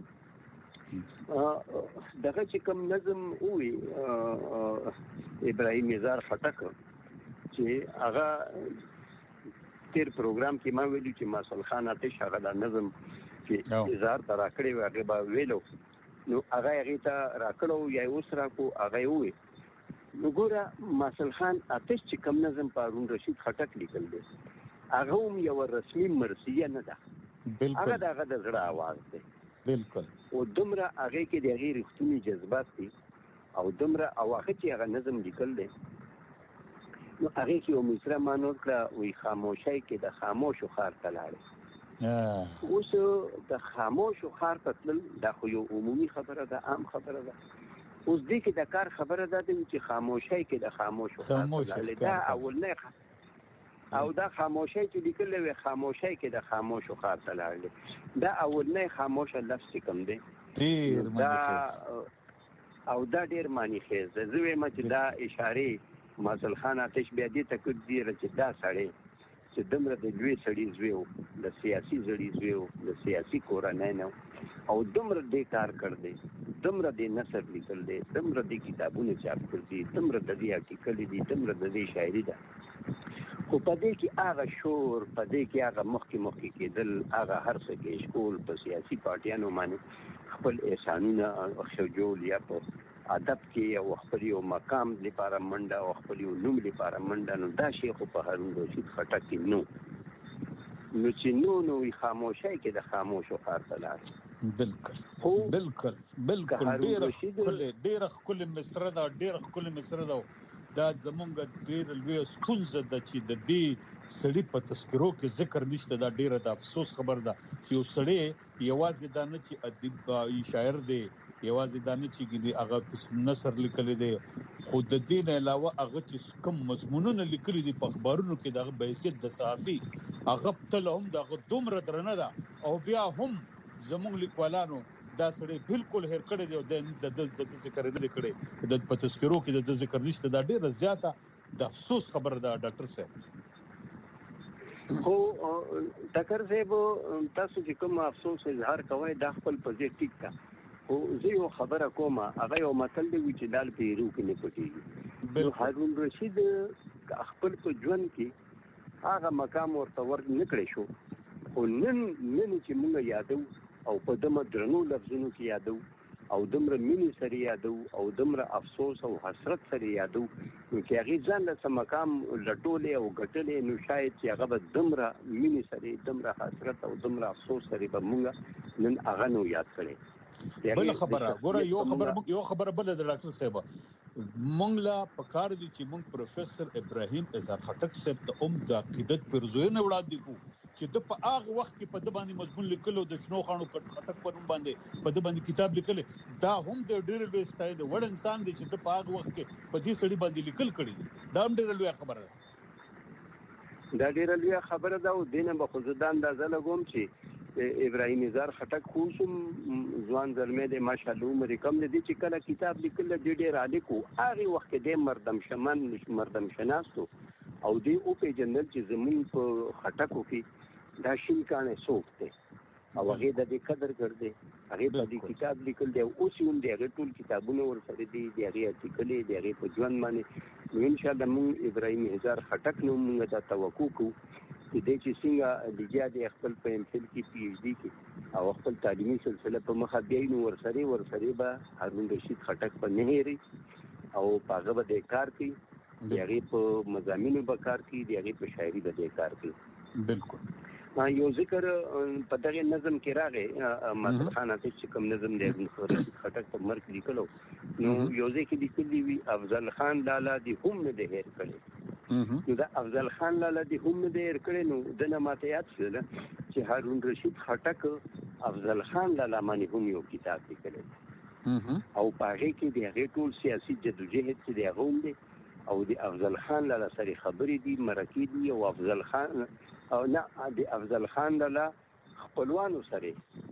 دغه چې کوم نظم وي ابراهیم اظهار خټک چې هغه تیر پروګرام کې ما ویلو چې ماسل خان آتش هغه د نظم چې اظهار ته راکړی و هغې به ویلو، نو هغه هغې ته راکړو یا اوس راکړو هغه یې وویل. نو ګوره ماسل خان آتش چې کوم نظم په هارون رشید خټک لیکل دی هغه هم یوه رسمي مرثیه نه ده، هغه د هغه د زړه اواز دی. بالکل. او دومره هغې کې د هغې رښتوني جذبات دي او دومره، او هغه چې هغه نظم لیکل دی نو هغې کې یو مصره ما نوټ کړه، وایي خاموشۍ کې د خاموشو ښار ته لاړې. اوس د خاموشو ښار ته تلل دا خو یو عمومي خبره ده، عام خبره ده. اوس دې کې د کار خبره ده چې خاموشۍ کې د خاموشو ښار ته لاړې، دا اولنۍ او دا خاموشي چې لیکل وي خاموشي کې د خاموشو خاص لاله دا اولنې خاموشه لفظ کوم دی ډیر معنی او دا ډیر معنی خیز ده زه وایم چې دا اشاره مازل خان آتش بیا دې تکد دی چې دا سړی چې دمره د لوی سړي زویو د سیاسي زړي زویو د سیاسي کورنۍ نه او دمره دې کار کړ دی دمره دې نثر لیکل دی دمره دې کتابونه چاپ کړ دي دمره دې آرټیکل دي دمره دې شاعري ده خو په دې کې هغه شور په دې کې هغه مخکې کېدل هغه هر څه کې شکول په سیاسي پارټیانو باندې خپل احسانونه خجول یا په ادب کې او خپل یو مقام لپاره منډه او خپل یو نوم لپاره منډه نو دا شی خو په هارون رشید خټک کې نو چې نو خاموشي کې د خاموشو خاطرات بالکل ډېر خپل مصر دا دا زمونږ ډېر لوی ستونزه ده چې د دې سړي په تذکرو کې ذکر نشته دا ډېره د افسوس خبر ده چې یو سړی یوازې دا نه چې ادیب شاعر دی یوازې دا نه چې هغه نثر لیکلی دی خو د دې نه علاوه هغه چې کوم مضمونونه لیکلي دي په اخبارونو کې دغه بحیثیت د صحافي هغه تل هم دغه دومره درنه ده او بیا هم زمونږ لیکوالانو دا سړی بالکل هیر کړی دی د ذکر نه کړی د تذکرو کې د ذکر نشته دا ډیره زیاته د افسوس خبره ده ډاکټر صاحب خو ډاکټر صاحب تاسو چې کوم افسوس اظهار کوئ دا خپل په ځای ټیک تا خو زه یو خبره کوم هغه یو متل دی چې دال پیرو کې نه پټیږي هارون رشید خپل په ژوند کې هغه مقام ورته ورنکړی شو خو نن چې موږ یادو او په دمه درنو لفظونو کې یادو او دمره مینې سره یادو او دمره افسوس او حسرت سره یادو چې هغه ځان له مقام لټولې او ګټلې نو شاید چې هغه به دمره مینې سره دمره حسرت او دمره افسوس سره به موږ نن هغه نو یاد کړي بل خبره ګوره یو خبره بل د ډاکټر صاحب مونږ لا پکار دي چې مونږ پروفیسور ابراهیم اظهار خټک صاحب ته د عقیدت پرزوینه وړاندې کوو چې د په هغه وخت کې په د باندې مضمون لیکلو د شنو خانو خټک په نوم باندې په د باندې کتاب لیکل دا هم د ډېر لوی ستایل وړ انسان دی چې د په هغه وخت کې په دې سړي باندې لیکل کړي دا هم ډېر لوی خبره ده دا ډېر لوی خبره ده او دینه به خو ځدان د زلګوم چې ابراهیم اظهار خټک خوشم ځوان زلمه دی ماشاءالله عمر کم دی چې کله کتاب لیکل د ډېر الیکو هغه وخت کې د مردم شناستو او دی او په جنرال چې زمون په خټکو کې دا شین کانه سوق دی او هغه د دې قدر کړی هغه په دې کتاب لیکل دی او سیون دی هغه ټول کتابونه ورسره دي هغه ارتیکل دی هغه په ژوند باندې ان شاء الله مون ابراهیم اظهار خټک نو موږ ته توقع کوو چې د چې څنګه د خپل په ام فل کې پی ایچ ډی کې او خپل تعلیمي سلسله په مخه بیاین ورسره به هارون رشید خټک په نهري او هغه به د کار کوي دغه په مضامینو به کار کوي دغه په شاعري به کار کوي بالکل یو ذکر په دغه نظم کې راغی مازل خان چې کوم نظم دی خټک په مرګ لیکلو نو یو ځکه لیکلی وی افضل خان لالا دی هم نه دی هیر کړی نو دا افضل خان لالا دی هم نه دی هیر کړی نو دنه ماته یاد شول چې هارون رشید خټک افضل خان لالا باندې هم یو کتاب لیکلی او په هغه کې د هغه ټول سیاسي جدوجہد چې دی هم دی او د افضل خان لالا سره خبرې دي مرکې دي او افضل خان او نه د افضل خان لالا خپلوانو سره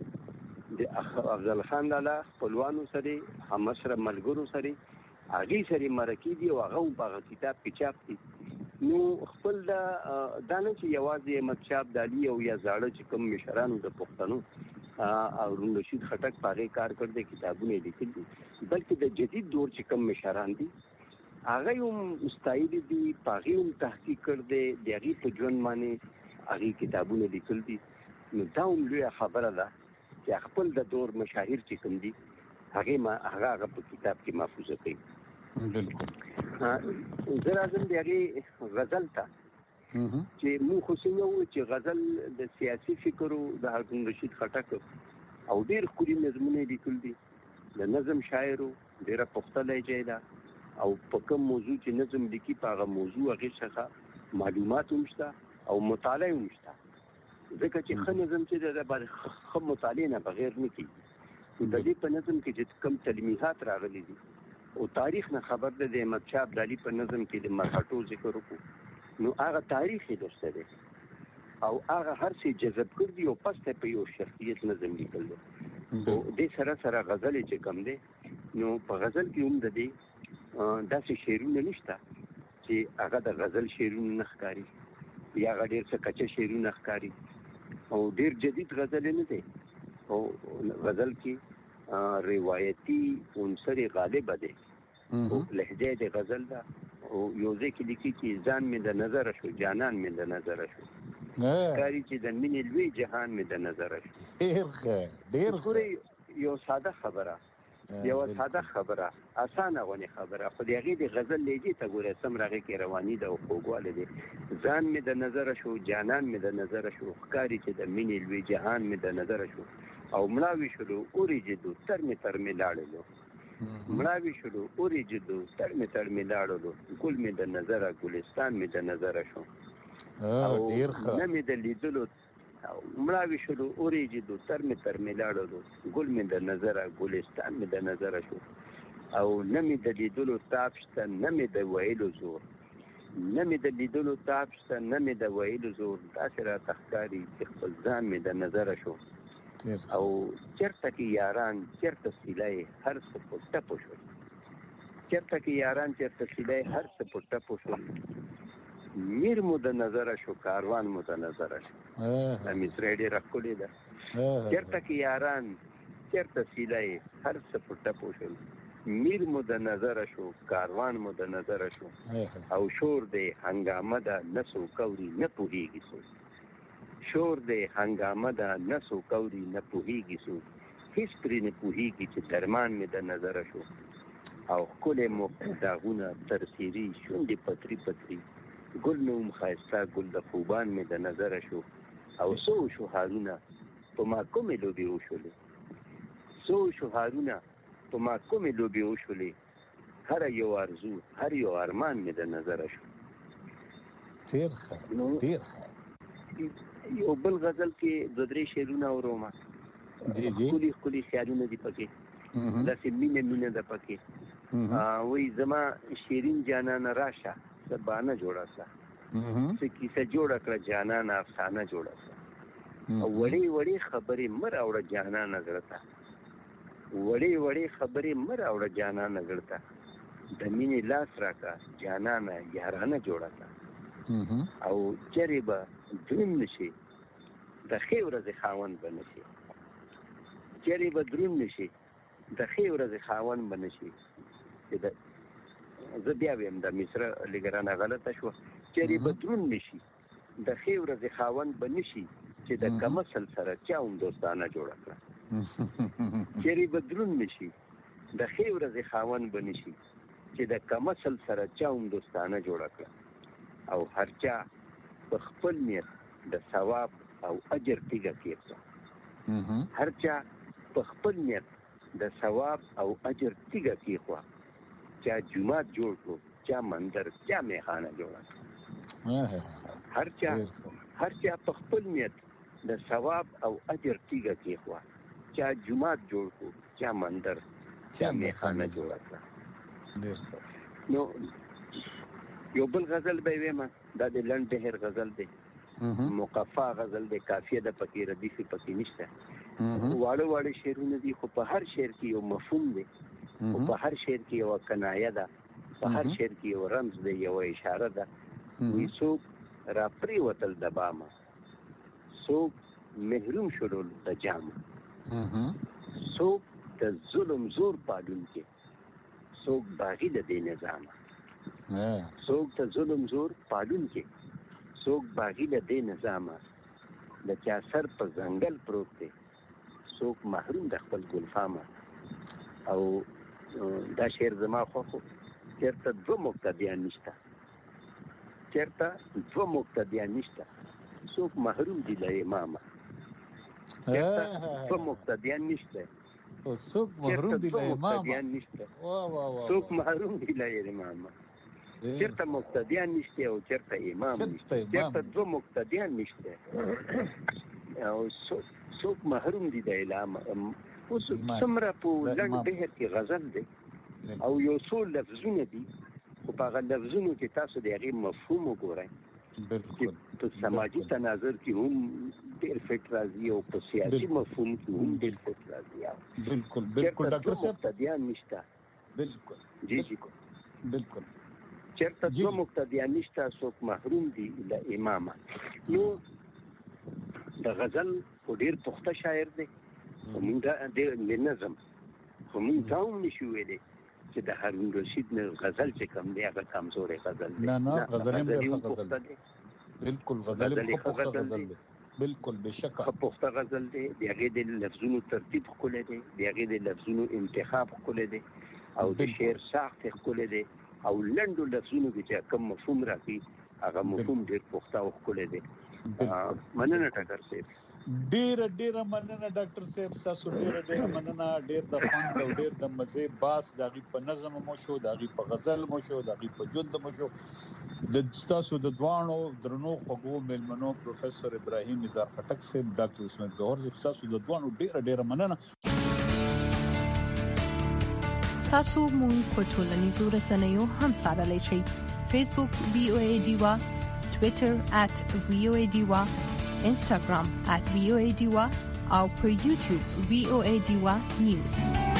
همسره ملګرو سره هغه سره مرکې دي او هغه په کتاب کې چاپ دي نو خپل دا نه چې یوازې مکتب دالی او یا زاړه چې کوم مشرانو د پښتنو او رشید خټک په کار کړی کتابونه لیکل دي بلکې د جدید دور چې کوم مشران دي هغه هم مستعد دي هغه هم تحقیق کړی دی هغه په ژوند باندې هغه کتابونه لیکل دي نو دا هم لوی خبره ده چې خپل د دور مشاهیر چې کوم دي هغه په کتاب کې محفوظ کړي بالکل زه راځم دی هغه غزل ته چې مو خو څنګه چې غزل د سیاسي فکرو د هارون رشید خټک او ډېر ښکلي نظمونه لیکل دي د نظم شاعرو ډېره پخته لهجه ده او په کوم موضوع چې نظم لیکي په هغه موضوع هغه څخه معلومات هم شته او مطالعه هم شته ځکه چې ښه نظم چې د ښه مطالعې نه بغیر نه کېږي د دې په نظم کې چې کوم تلمیحات راغلي دي او تاریخ نه خبر ده د احمد شاه ابدالي په نظم کې د مرهټو ذکر وکړو نو هغه تاریخ یې درسته دی او هغه هر څه جذب کړ دی او پس ته په یو شخصیت نظم لیکل دی او دې سره غزل چې کم دی نو په غزل کې هم د دې داسې شعرونه نشته چې هغه د غزل شعرونه نه ښکاري یا هغه ډېر څه کچه شعرونه ښکاري او ډېر جدید غزل نه دی او غزل کې روایتي عنصر غالب دی او لهجه د غزل دا او یو ځکه لیکي چې ځان مې د نظر شو جانان مې د نظر شو کاری چې د مینې لوی جهان مې د نظر شو ډېر ښه یو ساده خبره اسانه غونې خبره خو د هغې د غزل لهجې ته ګوره څومره هغې کې رواني ده او خوږوالی دی ځان مې د نظره شو جانان مې د نظره شو ښکاري چې د مینې لوی جهان مې د نظره شو او مړاوي شلو اورې جدو تر مې لاړلو مړاوي شلو اورې جدو تر مې لاړلو ګل مې د نظره ګلستان مې د نظره شو او نه مې د لیدلو مړاوي شلو اورې جدو تر مې لاړلو ګل مې د نظره ګلستان مې د نظره شو او نه مې د لیدلو تاب شته نه مې د ویلو زور داسې راته ښکاري چې خپل ځان مې د نظره شو او چرته کې یاران چرته سیلای هر څه په ټپو شو میر مو د نظره شو کاروان مو د نظره شو مصر ډېره ښکلې ده چرته کې یاران چرته سیلای هر څه په ټپو شو میر مو د نظره شو کاروان مو د نظره شو او شور دی هنګامه ده نسو کوری نه پوهیږي شور دی هنګامه ده نسو کوری نه پوهیږي هیڅ پرې نه پوهیږي چې درمان مې د نظره شو او ښکلی مو داغونه ترسیري شونډې پتري ګل مې هم ښایسته ګل د خوبان مې د نظره شو او څو شوهارونه په ما کومې لوبې وشولې هر یو آرزو هر یو ارمان مې د نظره شو ډېر ښه یو بل غزل کې دوه درې شعرونه اورم ښکلي خیالونه دي پکې داسې مینه ده پکې وایي زما شیرین جانانه راشه څه بانه جوړه کړه څه کیسه جوړه کړه جانانه افسانه جوړه کړه وړې خبرې مه راوړه جانانه زړه ته د مینې لاس راکړه جانانه یارانه جوړه کړه او چرې به دروند نشي د ښې ورځې خاوند به نشي زه بیا ویم د مصر لګرانه غلطه شوه چرې به دروند نشي د ښې ورځې خاوند به نشي چې د کمسل سره چا هم دوستانه جوړه کړه چرې به دروند نشي د ښې ورځې خاوند به نشي چې د کمسل سره چا هم دوستانه جوړه کړه او هر چا په خپل نیت د ثواب او اجر تیږه کېږده چا جماعت جوړ کړو چا مندر چا میخانه جوړه هر چا په خپل نیت د ثواب او اجر تیږه کېښوه چا جماعت جوړ کړو چا مندر چا میخانه جوړه کړه نو یو بل غزل به ویم دا د لنډ بهر غزل دی مقفا غزل دی قافیه د پکې ردیف پکې نشته واړه شعرونه دي خو په هر شعر کې یو مفهوم دی او په هر شعر کې یو کنایه ده په هر شعر کې یو رمز دی یو اشاره ده وی څوک را پریوتل د بامه څوک محروم شول د جامه څوک د ظلم زور پالونکي څوک باغی د دې نظام څوک د ظلم زور پالونکي څوک باغی د دې نظام د چا سر په ځنګل پروت دی څوک محروم د خپل ګلفامه او دا شعر زما خو چېرته دوه مقتدیان نشته څوک محروم دي له امامه دوه مقتدیان نشته څوک محروم دي له امامه چېرته مقتدیان نشته او چېرته امام نشته چېرته دوه مقتدیان نشته او څوک محروم دي د علامه اوس څومره په لنډ بهر کې غزل دی او یو څو لفظونه دي خو په هغه لفظونو کې تاسو د هغې مفهوم وګورئ. بالکل په سماجي تناظر کې هم ډېر فټ راځي او په سیاسي مفهوم کې هم ډېر فټ راځي. بالکل ډاکټر صاحب مقتدیان نشته. بالکل بالکل چېرته دوه مقتدیان نشته، څوک محروم دي له امامه. نو د غزل خو ډېر پخته شاعر دی، خو موږ د نظم خو موږ دا هم نشو ویلی چې د هارون رشید نه غزل چې کوم دی هغه کمزوری غزل دی. نه غزل هم ډېر ښه غزل دی. بالکل غزل هم ښه غزل دی. بالکل بشکه ښه پخته غزل دی. د هغې د لفظونو ترتیب ښکلی دی، د هغې د لفظونو انتخاب ښکلی دی او د شعر ساخت یې ښکلی دی او لنډو لفظونو کې چې کوم مفهوم راځي هغه مفهوم ډېر پخته او ښکلی دی. مننه ټکر صاحب. ډیره مننه ډاکټر صاحب، تاسو ډیره مننه. ډیر د خوند او ډیر د مزه باس دغه په نظم مو شو، دغه په غزل مو شو، دغه په ژوند مو شو. د تاسو د دوانو درنو خوګو ملمنو پروفیسور ابراهیم نزار خټک صاحب، ډاکټر عثمان ګوهر صاحب، تاسو د دوانو ډیره مننه. تاسو مونږ په ټولنیزو رسنیو هم سره شئ. فیسبوک VOA ډیوا، ټوئیټر @VOA ډیوا، Instagram @VOA Diwa او پر YouTube VOA Diwa News.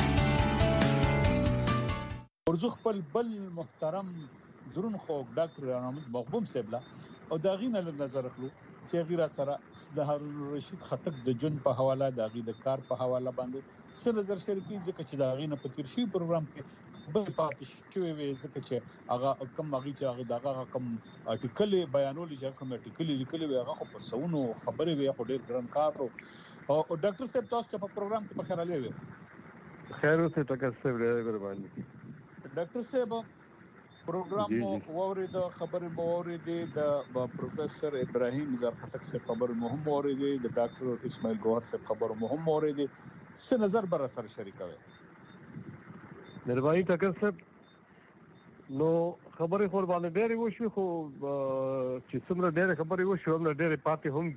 ورزو خپل بل محترم درون خو ډاکټر رحمت مغبوم صاحب لا او دا غینه نظر اخلو چې غیر سره د هارون رشید خټک د جون په حواله د غي د کار په حواله باندې سره نظر شریکي ځکه چې دا غینه په تیر شي پروګرام کې به پاتې شوی وي، ځکه چې هغه کم هغه چې هغه دغه کم ارټیکل بیانول چې کوم ارټیکل لیکل وي هغه په سونو خبرې وي، خو ډیر ګران کار او ډاکټر صاحب تاسو په پروګرام کې په خیر علي وي. خیر اوسه ټکر صاحب ډیر مهرباني. ډاکټر صاحب پروګرام مو اورید، خبرې مو اورید، د پروفیسور ابراهیم نزار خټک صاحب خبرې مو هم اورید، د ډاکټر اسماعیل ګوهر صاحب خبرې مو هم اورید. څه نظر بر سره شریکوي؟ مهرباني ټکر صاحب. نو خبرې خور باندې ډېرې وشوي، خو چې څومره ډېرې خبرې وشوي هم ډېرې پاتې هم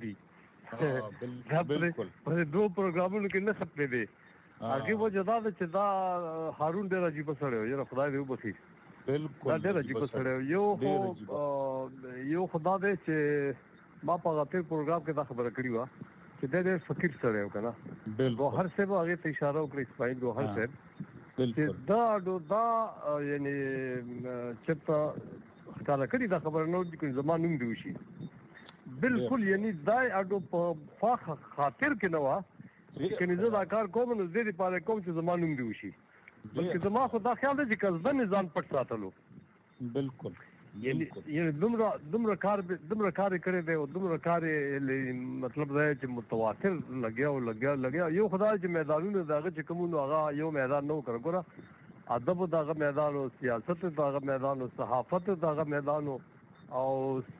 دي. بالکل په دوه پروګرامونو کې نه ختمې دي. هغه وجه دا ده چې دا هارون ډېر عجیب سره یو خدای دې وبخي. بالکل دا ډېر عجیب سره یو خدا دې چې ما په غته پروګرام کې دا خبره کړې و چې ډېر فقیر سره یو کنه. بالکل هر څه به هغه ته اشاره وکړي اسماعیل ګوهر صاحب. بالکل دا یعنی چېرته ښکاره کړي دا خبره نه چې زمانوم دی وشي. بالکل یعنی دا اډو په فاخ خاطر کې نه و چې زه دا کار کوم نو زه دې پاره کوم چې زمانوم دی وشي، بلکې زما خو دا خیال دی چې کله نظام پټ ساتلو. بالکل یعنی دومره کار کړی دی او دومره کار مطلب دا چې متواتر لګیا یو خدای چې میدانونو دغه چې کومو هغه یو میدان نو کړ ګوره ادب دغه میدان او سیاست دغه میدان او صحافت دغه میدان او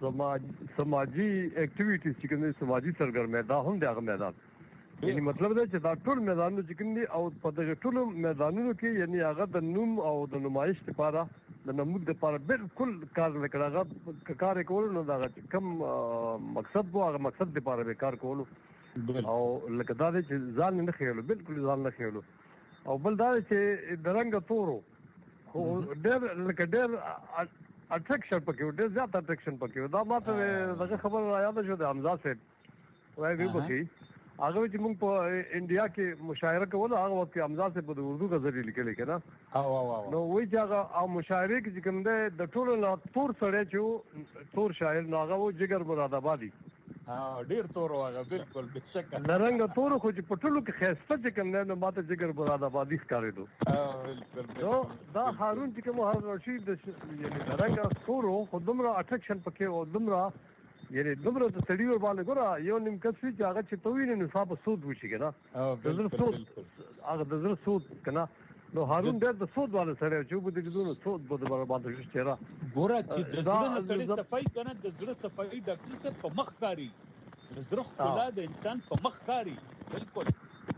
سماجی اکټیویټیز چې کومه سماجی سرګرمي دا هم دغه میدان. یعنی مطلب دا چې دا ټول میدانونه چې کوم دي او په دغه ټول میدانونو کې یعنی هغه د نوم او د نمایش لپاره د نمود لپاره بالکل کار وکړ. هغه کار کول نو دا کم مقصد وو، هغه مقصد لپاره به کار کول او لکه دا چې ځان نه خېلو، بالکل ځان نه خېلو. او بل دا چې درنګ تورو خو ډېر اټریکشن پکې ډېر زیات اټریکشن پکې دا ماته دغه خبر را یاد شو د حمزه صاحب وایي به بخي هغه چې موږ په انډیا کې مشاعره کوله هغه وخت حمزه صاحب د اردو غزل لیکل کېنه نو وایي چې هغه او مشاعره کې کوم دی د ټولو لا تور سره چې تور شاعر نو هغه و جګر مراد آبادی ډیر تور هغه بالکل بشکه لرنګ تور خو چې په ټولو کې خاصه چې کوم نه ماته جګر مراد آبادی ښکارېدو. بالکل دا هارون چې کوم هارون رشید یعنی لرنګ تور خو دومره اټریکشن پکې او دومره یعنی دومره د سړیو باندې ګوره یو نیم کس چې هغه چې توینه نصاب سود وشي کنه د زړه سود هغه د زړه سود کنه نو هارون ډېر د سود باندې سره چې په دې دونو سود په باندې شو چیرې ګوره چې د زړه سړی صفای کنه د زړه صفای ډاکټر صاحب په مخ کاری د زړه خلا د انسان په مخ کاری. بالکل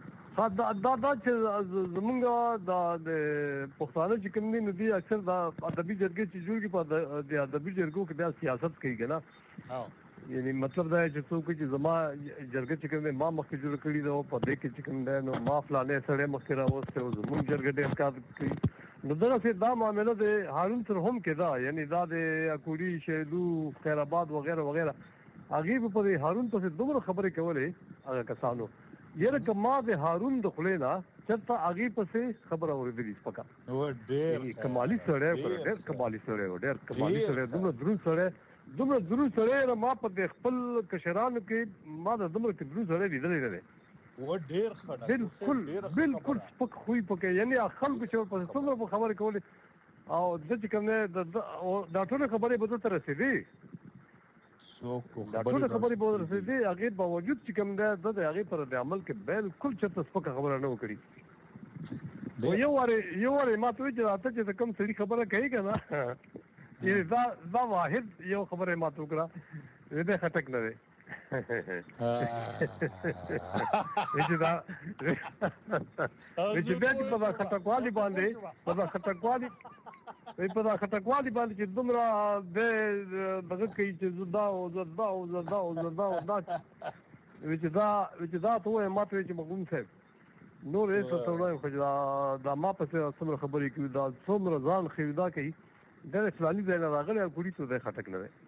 دا چې زمونږ د پښتانه چې کوم دي نو دي اکثر د ادبي جرګې چې جوړ کی په د ادبي جرګو کې بیا سیاست کوي کنه. یعنی مطلب دا چې څوک چې زما جرګه چې کوم ما مخکې جوړ کړی دا په دې کې چې کوم نو ما فلانه سره مخکې راوسته او زمونږ جرګه ډېر کار کوي نو دغه څه دا معاملې د هارون سره هم کې دا یعنی دا د اکوړي شیدو خیر آباد وغیرہ وغیرہ هغه په هارون ته دومره خبرې کولې هغه کسانو یره کما د هارون د خلینا چرته هغه پسې خبره اوریدلې سپکا و ډېر کمالي سره دومره درو سره ما په خپل کشرانو کې ما د دومره درو سره لیدلې نه و ډېر خړه بالکل سپک خوې پکې یعنی خلکو چې په څومره خبرې کولې او د چې کوم نه دا ټول خبرې به تر رسیدي دا ټول خبرې به رسیدي هغه باوجود چې کوم ده د هغه پر د عمل کې بالکل چرته سپک خبره نه وکړي یو واره ما ته چې راته چې کوم سړي خبره کوي کنه یی دا واحد یو خبره ما ته وکړه دې خټک نه دی چې دا چې په خټکوالي باندې چې دومره دغه کوي چې زدا او چې دا ته ماته چې مغون صاحب نور یې څه وایي خو دا ما په څومره خبرې کوي دا څومره ځان خېدا کوي دا فلاني ځای نه راغلی او ګوري ته د خټک نه دی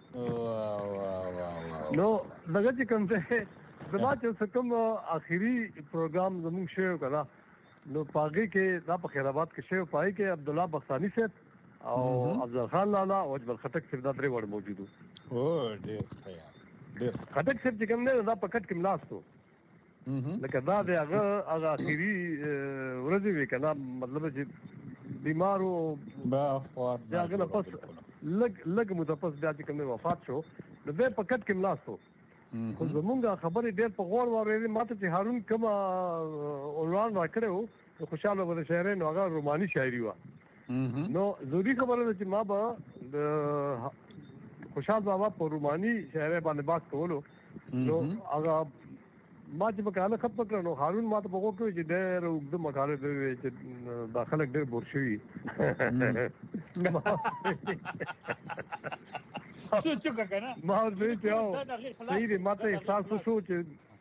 نو دغه چې کوم څه زما چې کوم اخیری پروګرام زموږ شو کنه نو پاګه کې دا په خیر آباد کې شو پای کې عبد الله بختانی صاحب او افضل خان لالا او اجمل خټک صاحب دا درې وړ موجودو ډېر خټک صاحب چې کوم نه دا په کټ کې ملاستو لکه دا د هغه اخیری ورځې وی کنه مطلب چې بیمارو با خوار دا هغه پس لګ متفس بیا چې کوم وفات شو نو به په کټ کې ملاستو خو زمونږه خبرې ډېر په غور واورېدې ماته چې هارون کوم عنوان راکړی و خوشاله به د شاعرانو هغه روماني شاعري وه نو ضروري خبره ده چې ما به د خوشحال بابا په روماني شاعرۍ باندې بحث کولو نو هغه ما چې مقاله ختمه کړه نو هارون ما ته په غوږ کې چې ډېر اوږده مقاله دی چې دا خلک ډېر بور شوي سوچو کنه ما دې ته صحیح دی ماته احساس شو چې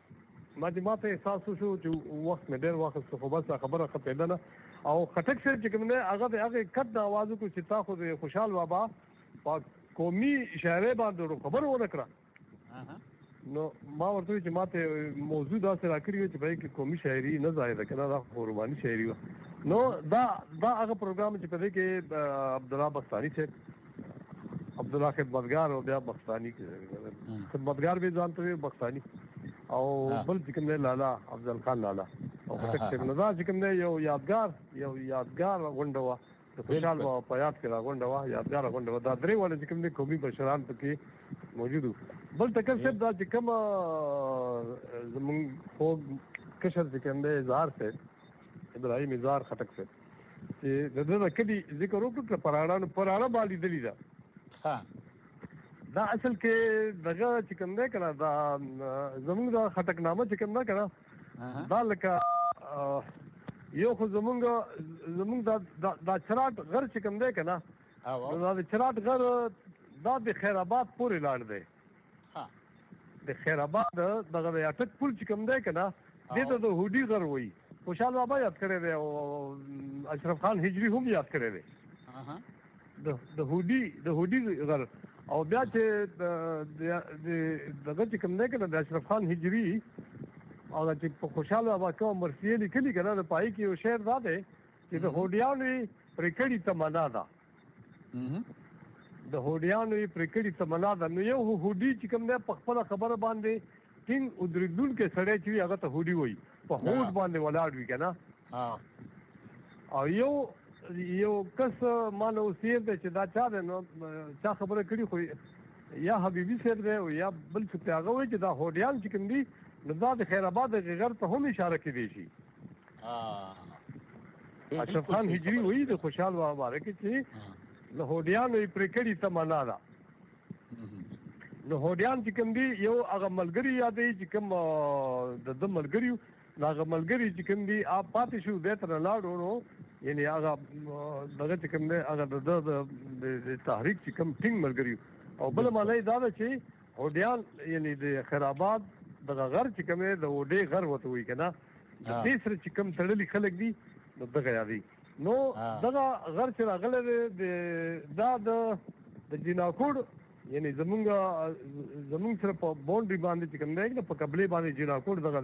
وخت مې ډېر وخت خو بس خبره ختمه نه او خټک سره چې کوم نه هغه کټ د आवाज کو چې تا خو د خوشحال بابا په قومي شاعرۍ باندې خبر ورکړه نو ما ورته چې ماته موضوع دا سره راکړی چې به کې قومي شاعري نه ځای ده کنه دا روماني شاعري و نو دا هغه پروګرام چې په دې کې عبد الله بختانی صاحب عبد الله خدمتګار او بیا بختانی خدمتګار به ځان ته بختانی او بل چې کوم نه لالا افضل خان لالا او څنګه نه دا چې کوم نه یو یادګار غونډه خوشحال بابا په یاد کې راغونډه وه یادګار غونډه وه دا درې والا چې کوم دي قومي بشران پکې موجود وو بل ټکر صاحب دا چې کوم زمونږ خوږ کشر چې کوم دی اظهار صاحب ابراهیم اظهار خټک صاحب چې د ده د کلي ذکر وکړو پراړه به لیدلې ده دا اصل کې دغه چې کوم دی که نه دا زمونږ د خټکنامه چې کوم ده که نه دا لکه یو خو زمونږ دا چراټ غر چې کوم دی که نه دا د چراټ غر دا د خیر آباد پورې لاړ دی د خیر آباد دغه د اټک پل چې کوم دی که نه دې ته د هوډي غر وایي خوشحال بابا یاد کړی دی او اشرف خان هجري هم یاد کړی دی د هوډي غر او بیا چې دغه چې کوم دی که نه د اشرف خان هجري او چې په خوشحال بابا کوم مرثیه لیکلي که نه د پای کې یو شعر دا دی چې د هوډیانو پرې کړي تمنا ده د هوډیانو پرې کړي تمنا ده نو یو هوډي چې کوم دی په خپله خبره باندې ټینګ ودرېدونکی سړی چې وي هغه ته هوډي وایي په هوډ باندې ولاړ وي که نه او یو کس ما نه اوسېر دی چې دا چا دی نو چا خبره کړي خو یا حبیبي صاحب دی او یا بل څوک دی هغه وایي چې دا هوډیان چې کوم دي نو دا د خیر آباد غر ته هم اشاره کېدی شي اشرف خان هجري وایي د خوشحال بابا باره کې چې د هوډیانو یې پرې کړي تمنا ده نو هوډیان چې کوم دي یو هغه ملګري یادوي چې کوم د ده ملګري هغه ملګري چې کوم دي پاتې شو دی ته نه لاړو نو یعنې هغه دغه چې کوم دی هغه د تحریک چې کوم ټینګ ملګري او بله معنا یې دا ده چې هوډیان یعنې د خیر آباد دغه غر چې کوم دی د هوډۍ غر ورته وایي که نه د دې سره چې کوم تړلي خلک دي نو دغه یادوي نو دغه غر چې راغله د جناکوډ یعنی زمونږ سره په باونډري باندې چې کوم دی په قبلې باندې جناکوډ دغه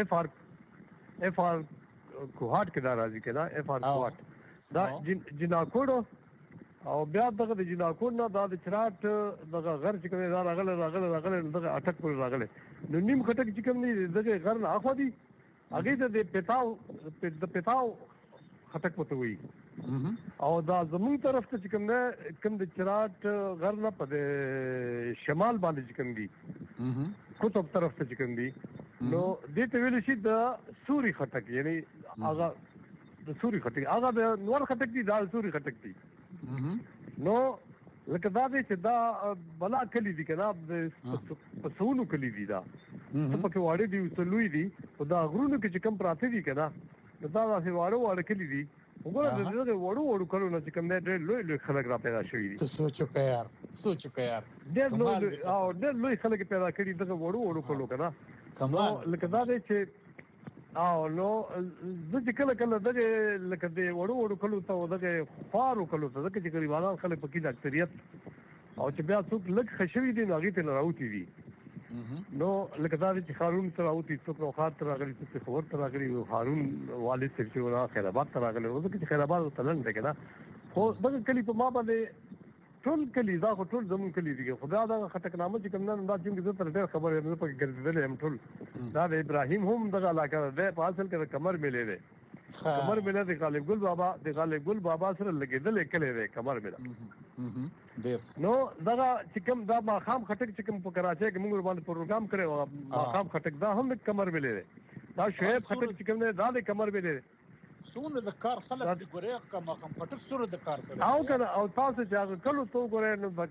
د اف آر کوهاټ کې دا راځي کنه اف آر کوهاټ دا جناکوډ او بیا دغه د جناکوډ نه دا د چراټ دغه غر چې کوم دا راغله دغه اٹک پر راغله نو نیم خټک چې کوم دی دغه غر نه اخو دی هغه د پتاو خټک پته وي او دا زمون طرف ته چې کوم د چراټ غر نه په شمال باندې چې کوم دی قطب طرف ته چې کوم دی نو دې ته ویل شي د سوري خټک یعنی هغه د سوري خټک هغه د نور خټک دی دا سوري خټک دی نو لکه دا دې چې دا بلا کلی دی کنه په سونو کلی دی دا په کې واړې دی وسلوي دی او دا غرونو کې چې کوم پراته دي کنه دا داسې واړه کلی دي وګوره د وړو کلو نه چې کوم ډېر لوی خلک را پیدا شوي دي ته سوچ وکړه یار ډېر لوی خلک پیدا کړي دغه وړو کلو کنه نو لکه دا دی چې نو زه چې کله دغه لکه د وړو کلو ته دغه خوارو کلو ته دغه چې غریبانان خلک پکې د اکثریت او چې بیا څوک لږ خشوي دي نو هغې ته نه راوتي دي نو لکه دا چې هارون ته راوتي څوک نوخات ته راغلي څوک پېښور ته راغلي هارون والد صاحب چې خیر آباد ته راغلی ځکه چې خیر آباد ته لنډ دی که نه خو دغه کلي په ما باندې ټول کلي دا خو ټول زمونږ کلي دي خو دا دغه خټکنامه چې کوم نه دا چونکې زه تر ډېر خبر یم زه پکې ګرځېدلی یم ټول دا د ابراهیم هم دغه علاقه ده دی په اصل کې د کمر میلې دی کمر میله د غالب ګل بابا سره لګېدلی کلی دی کمر میله نو دغه چې کوم دا ماښام خټک چې کوم په کراچۍ کې موږ ورباندې پروګرام کړی و ماښام خټک دا هم د کمر میلې دی دا شعیب خټک چې کوم دی دا د کمر میلې دی څومره د کار خلک دي ګورې که ماښام خټک سره د کار سره او کنه او تاسو چې هغه کلو ته وګورئ نو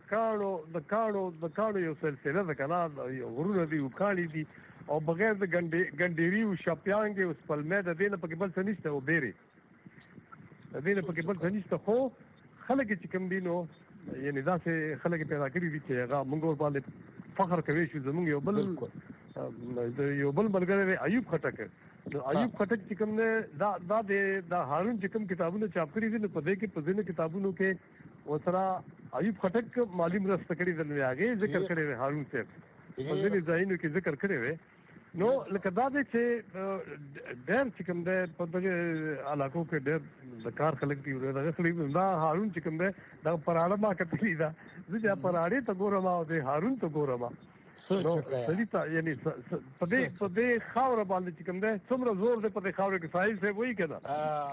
د کاڼو یو سلسله ده که نه غرونه دي وکاڼي دي او بغیر د ګنډيري او شاپیانګ او سپلمې د دې نه پکې بل څه نشته او بیري د دې نه پکې بل څه نشته خو خلک چې کوم دي نو یعنی داسې خلک پیدا کړي دي چې هغه موږ ورباندې فخر کوي چې زموږ یو بل ملګری ایوب خټک نو ایوب خټک چې کوم نه دا هارون چې کوم کتابونه چاپ کړي دي نو په دې کې په ځینو کتابونو کې وسره ایوب خټک مالی مرسته کړې ده نو هغې ذکر کړی دی هارون صاحب په ځینې ځایونو کې ذکر کړی وی نو لکه دا دی چې ډېر چې کوم دی په دغه علاقو کې ډېر د کار خلک دي دغه خلک دا هارون چې کوم دی دا پراړه ما کتلي ده زه چې پراړې ته ګورم او د هارون ته ګورم نو سړي ته یعنی په دې خاوره باندې چې کوم دی څومره زور دی په دې خاوره کې ساحل صاحب وایي که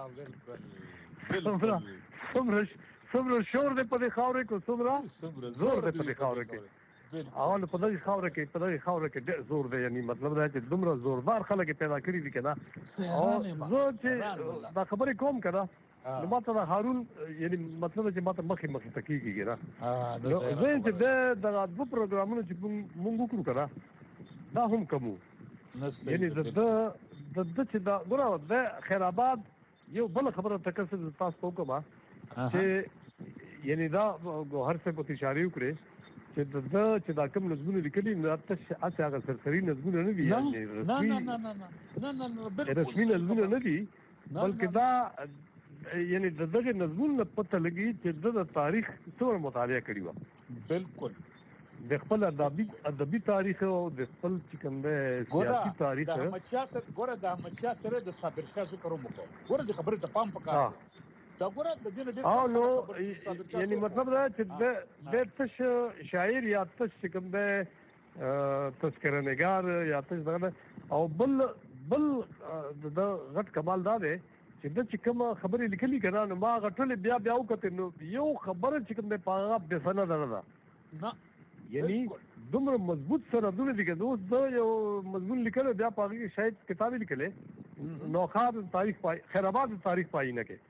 نه څومره شور دی په دې خاوره کې څومره زور دی په دې خاوره کې او په دغه خاوره کې ډېر زور دی یعنی مطلب دا چې دومره زوردار خلک پیدا کړي دي که نه او زه چې دا خبرې کوم که نه نو ما ته د هارون یعنی مطلب چې ما ته مخې ته کېږي که نه نو زه یم چې دغه دوه پروګرامونه چې مونږ وکړو که نه دا هم کوو یعنی د ده چې دا ګوره د خیر آباد یو بله خبره ټکر څه تاسو ته وکړم چې یعنی دا ګوهر صاحب ورته اشارې وکړې چې دا کوم نظمونه لیکلي نو هسې هغه سرسري نظمونه نه دي رسمي نظمونه نه دي بلکې دا یعنی د دغه نظمونو نه پته لګي چې د تاریخ څومره مطالعه کړې وه بالکل د خپل ادبي تاریخ او د خپل چې کوم دی سیاسي تاریخ د احمدشاه سره د صابر شاه ذکر وکړو ګوره د خبرې ته پام پکار دا ګوره د دې نه او نو یعنی مطلب دا چې د تش شاعر یا تش چې کوم دی تذکره نگار یا تش دغه او بل د غټ کمال دا دی چې د چې کوم خبرې لیکلي که نه نو ما هغه ټولې بیا وکتې نو یو خبره چې کوم دی په هغه بې سنده نه ده یعنی دومره مضبوط سندونه دي که اوس د یو مضمون لیکلی بیا په هغې کې شاید کتاب یې لیکلی نوخار تاریخ خیر آباد تاریخ پایینه کې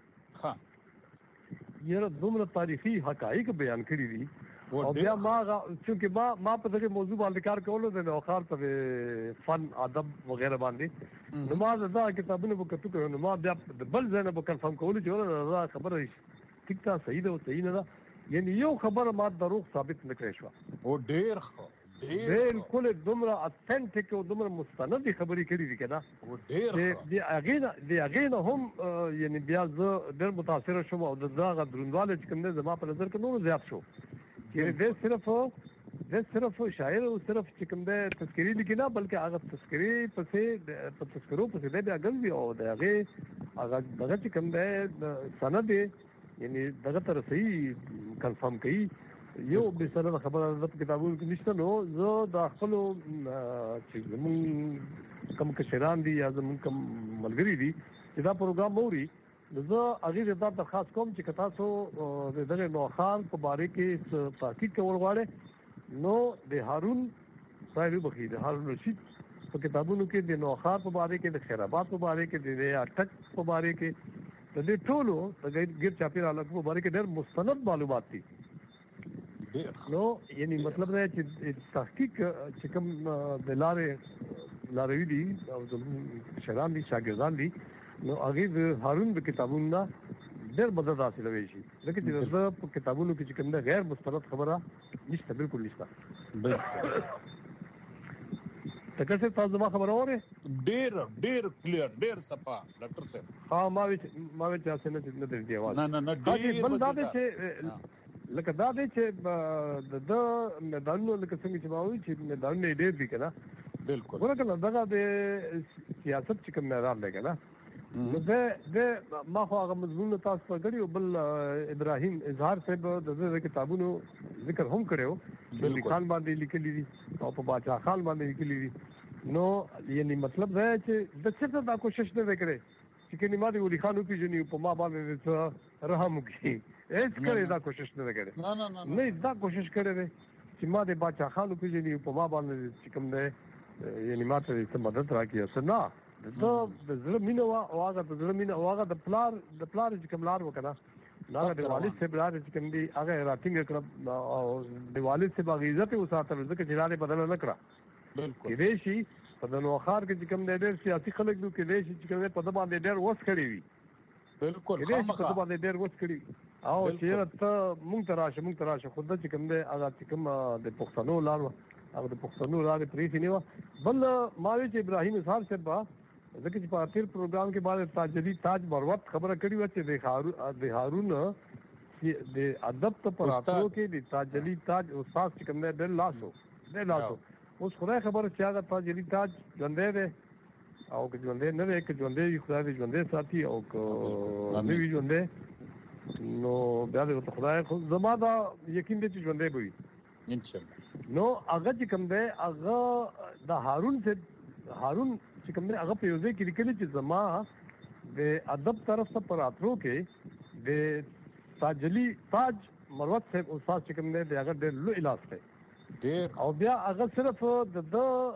یاره دومره تاریخي حقایق بیان کړي دي او بیا ما چونکې ما په دغه موضوع باندې کار کولو د نوخار ته فن ادب وغیره باندې نو ما دا کتابونه به کتو کړو نو ما بیا د بل ځای نه به کنفرم کولو چې دا خبره ټیک ده صحیح ده او صحیح نه ده یعنی یو خبره ما دروغ ثابت نه کړی شوه او ډېر ښه بالکل دومره اتنټیک او دومره مستند خبرې کړې دي کنه او ډېر دی اغه هم یعنی بیا زه ډېر متاثر شوم او دغه دروندواله چې کوم زما په نظر کې نور زیات شو چې د صرف شاعر او صرف چې کوم د تذکری لیکي نه بلکې هغه تذکری په تذکرو په دې بیا ګل وی او دغه دغه چې کوم د سند یعنی دغه تر صحیح کنفرم کړي یو به سره خبره د کتابونو کې نشته نو زه د خپل چې زمون کوم کشران دي یا زمون کوم ملګری دي چې دا پروګرام موري زه هغه د درخواست کوم چې تاسو دغه نوخان په باره کې تحقیق کول غواړئ نو د هارون صاحب بخیر هارون رشید په کتابونو کې د نوخان په باره کې د خیرآباد په باره کې د اټک په باره کې د دې ټولو د غیر چاپیر علاقو په باره کې ډېر مستند معلومات دي نو یعنی مطلب دا چې تحقیق چې کوم د لاروی دي او شران دي شاګردان دي نو هغه د هارون د کتابونو ډېر مدد حاصلوي شي لکه چې د کتابونو کې چې کوم د غیر مستند خبره نشته بالکل نشته تکه تاسو ما خبر اوره ډېر کلیر ډېر صفا ډاکټر صاحب ها ما وچ اسنه نه دی आवाज نه ډېر بل دا چې لکه دا دی چې د میدانونو لکه څنګه چې ماوي چې میدانونه ډېر دي کنه بالکل ورکه دغه د سیاست چې کوم میدان دی کنه نو د ما خو هغه مضمون تاسو په غړي بل ابراهیم اظهار صاحب د کتابونو ذکر هم کړو د خان باندې لیکلي دي او په باچا خان باندې لیکلي دي نو یعنی مطلب دا چې د څه دا کوشش نه وکړي چې کني ما دی ولي خانو کې جنې په ما باندې رحم وکړي هیڅ کړي دا کوشش نه وکړي نه دا کوشش کړي چې ما دی باچا خانو کې جنې په ما باندې چې کوم دی یعنی ما ته مدد راکړي اصل نه د زړه مینه او هغه د زړه مینه او هغه د پلار چې کوم لار وکړه دا د والد صاحب لار چې کوم دی هغه راتینګ کړ او د والد صاحب هغه عزت او ساتل ځکه چې لارې بدل نه کړه بالکل دې شي په د نوخار کې چې کوم دی ډېر سیاسي خلک دي کې دې شي چې کوم په د باندې ډېر وس کړی وي بالکل خامخا په د باندې ډېر وس کړی او چې ته مونږ تراشه خود چې کوم دی هغه چې کوم د پښتنو لار هغه د پښتنو لار پرې نه بل ما وی چې ابراهیم اظهار صاحب ځکه چې په اخر پروګرام کې بعد تاج مروت خبره کړې و چې د هارون د ادب ته پراتو کې د تاج استاد چې کوم دی لاسو اوس خدای خبر چې هغه تاج ژوندې دی او که ژوندې نه دی که ژوندې خدای دې ژوندې ساتي او که نه وي ژوندې نو بیا دې خدای زما دا یقین دی چې ژوندې به وي انشاءالله نو هغه چې کوم دی هغه د هارون چې کوم دی هغه په یو ځای کې لیکلي چې زما د ادب طرف ته پراترو کې د تاج مروت صاحب استاد چې کوم دی د هغه ډېر لوی لاس دی او بیا هغه صرف د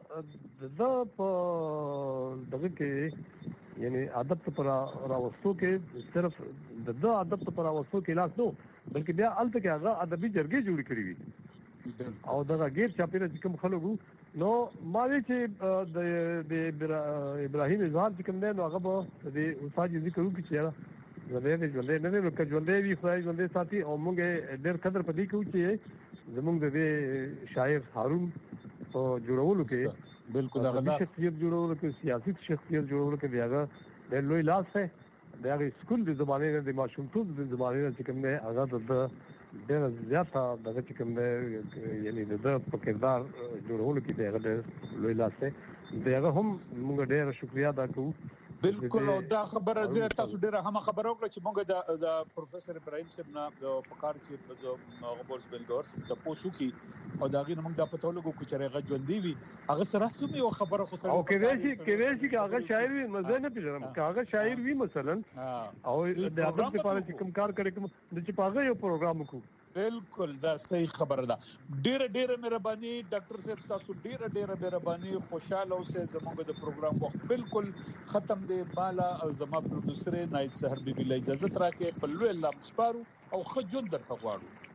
په دغه کې یعنی ادب ته راوستو کې صرف د ادب ته راوستو کې لاس نو بلکې بیا الته کې هغه ادبي جرګې جوړې کړې وي او دغه غیر چاپیره چې کوم خلکو نو ما وی چې د ابراهیم اظهار چې کوم دی نو هغه به د استاد ذکر وکړي چې ژوندې نه دی که ژوندې وي خدای ژوندې ساتي او موږ ډېر قدر په دې کوو چې زموږ د شاعر هارون په جوړولو کې بالکل هغه شخصیت جوړولو کې سیاسي شخصیت جوړولو کې هغه ډېر لوی لاس دی د هغه سکول د زمانې نه د ماشومتوب د زمانې نه چې کوم دی هغه د ډېر زیاته دغه چې کوم دی یعنی د په کردار جوړولو کې هغه ډېر لوی لاس دی د هغه هم موږ ډېر شکریا ادا کوو بالکل او دا خبره زه تاسو ډیره هم خبره وکړه چې موږ د پروفیسور ابراهیم صاحب نه په کار چې هغه بورس بلګور څخه تاسو کی او دا غي موږ د پته لګو چې هغه ژوندې وي هغه سره سمي او خبره خو سره او کې وی هغه شاعر وي مزه نه پیژنم هغه شاعر وي مثلا او د ادب لپاره چې کوم کار کوي د چې پاغه یو پروګرام وکړو بالکل دا صحیح خبره ده ډیره مهرباني ډاکټر صاحب تاسو ډیره مهرباني خوشاله اوسئ زموږ د پروګرام وخت بالکل ختم دی بالا او زما پروډوسر نایت سحر بیبي له اجازه تراکه په لوی الله مسپارو او خجون درته غواړو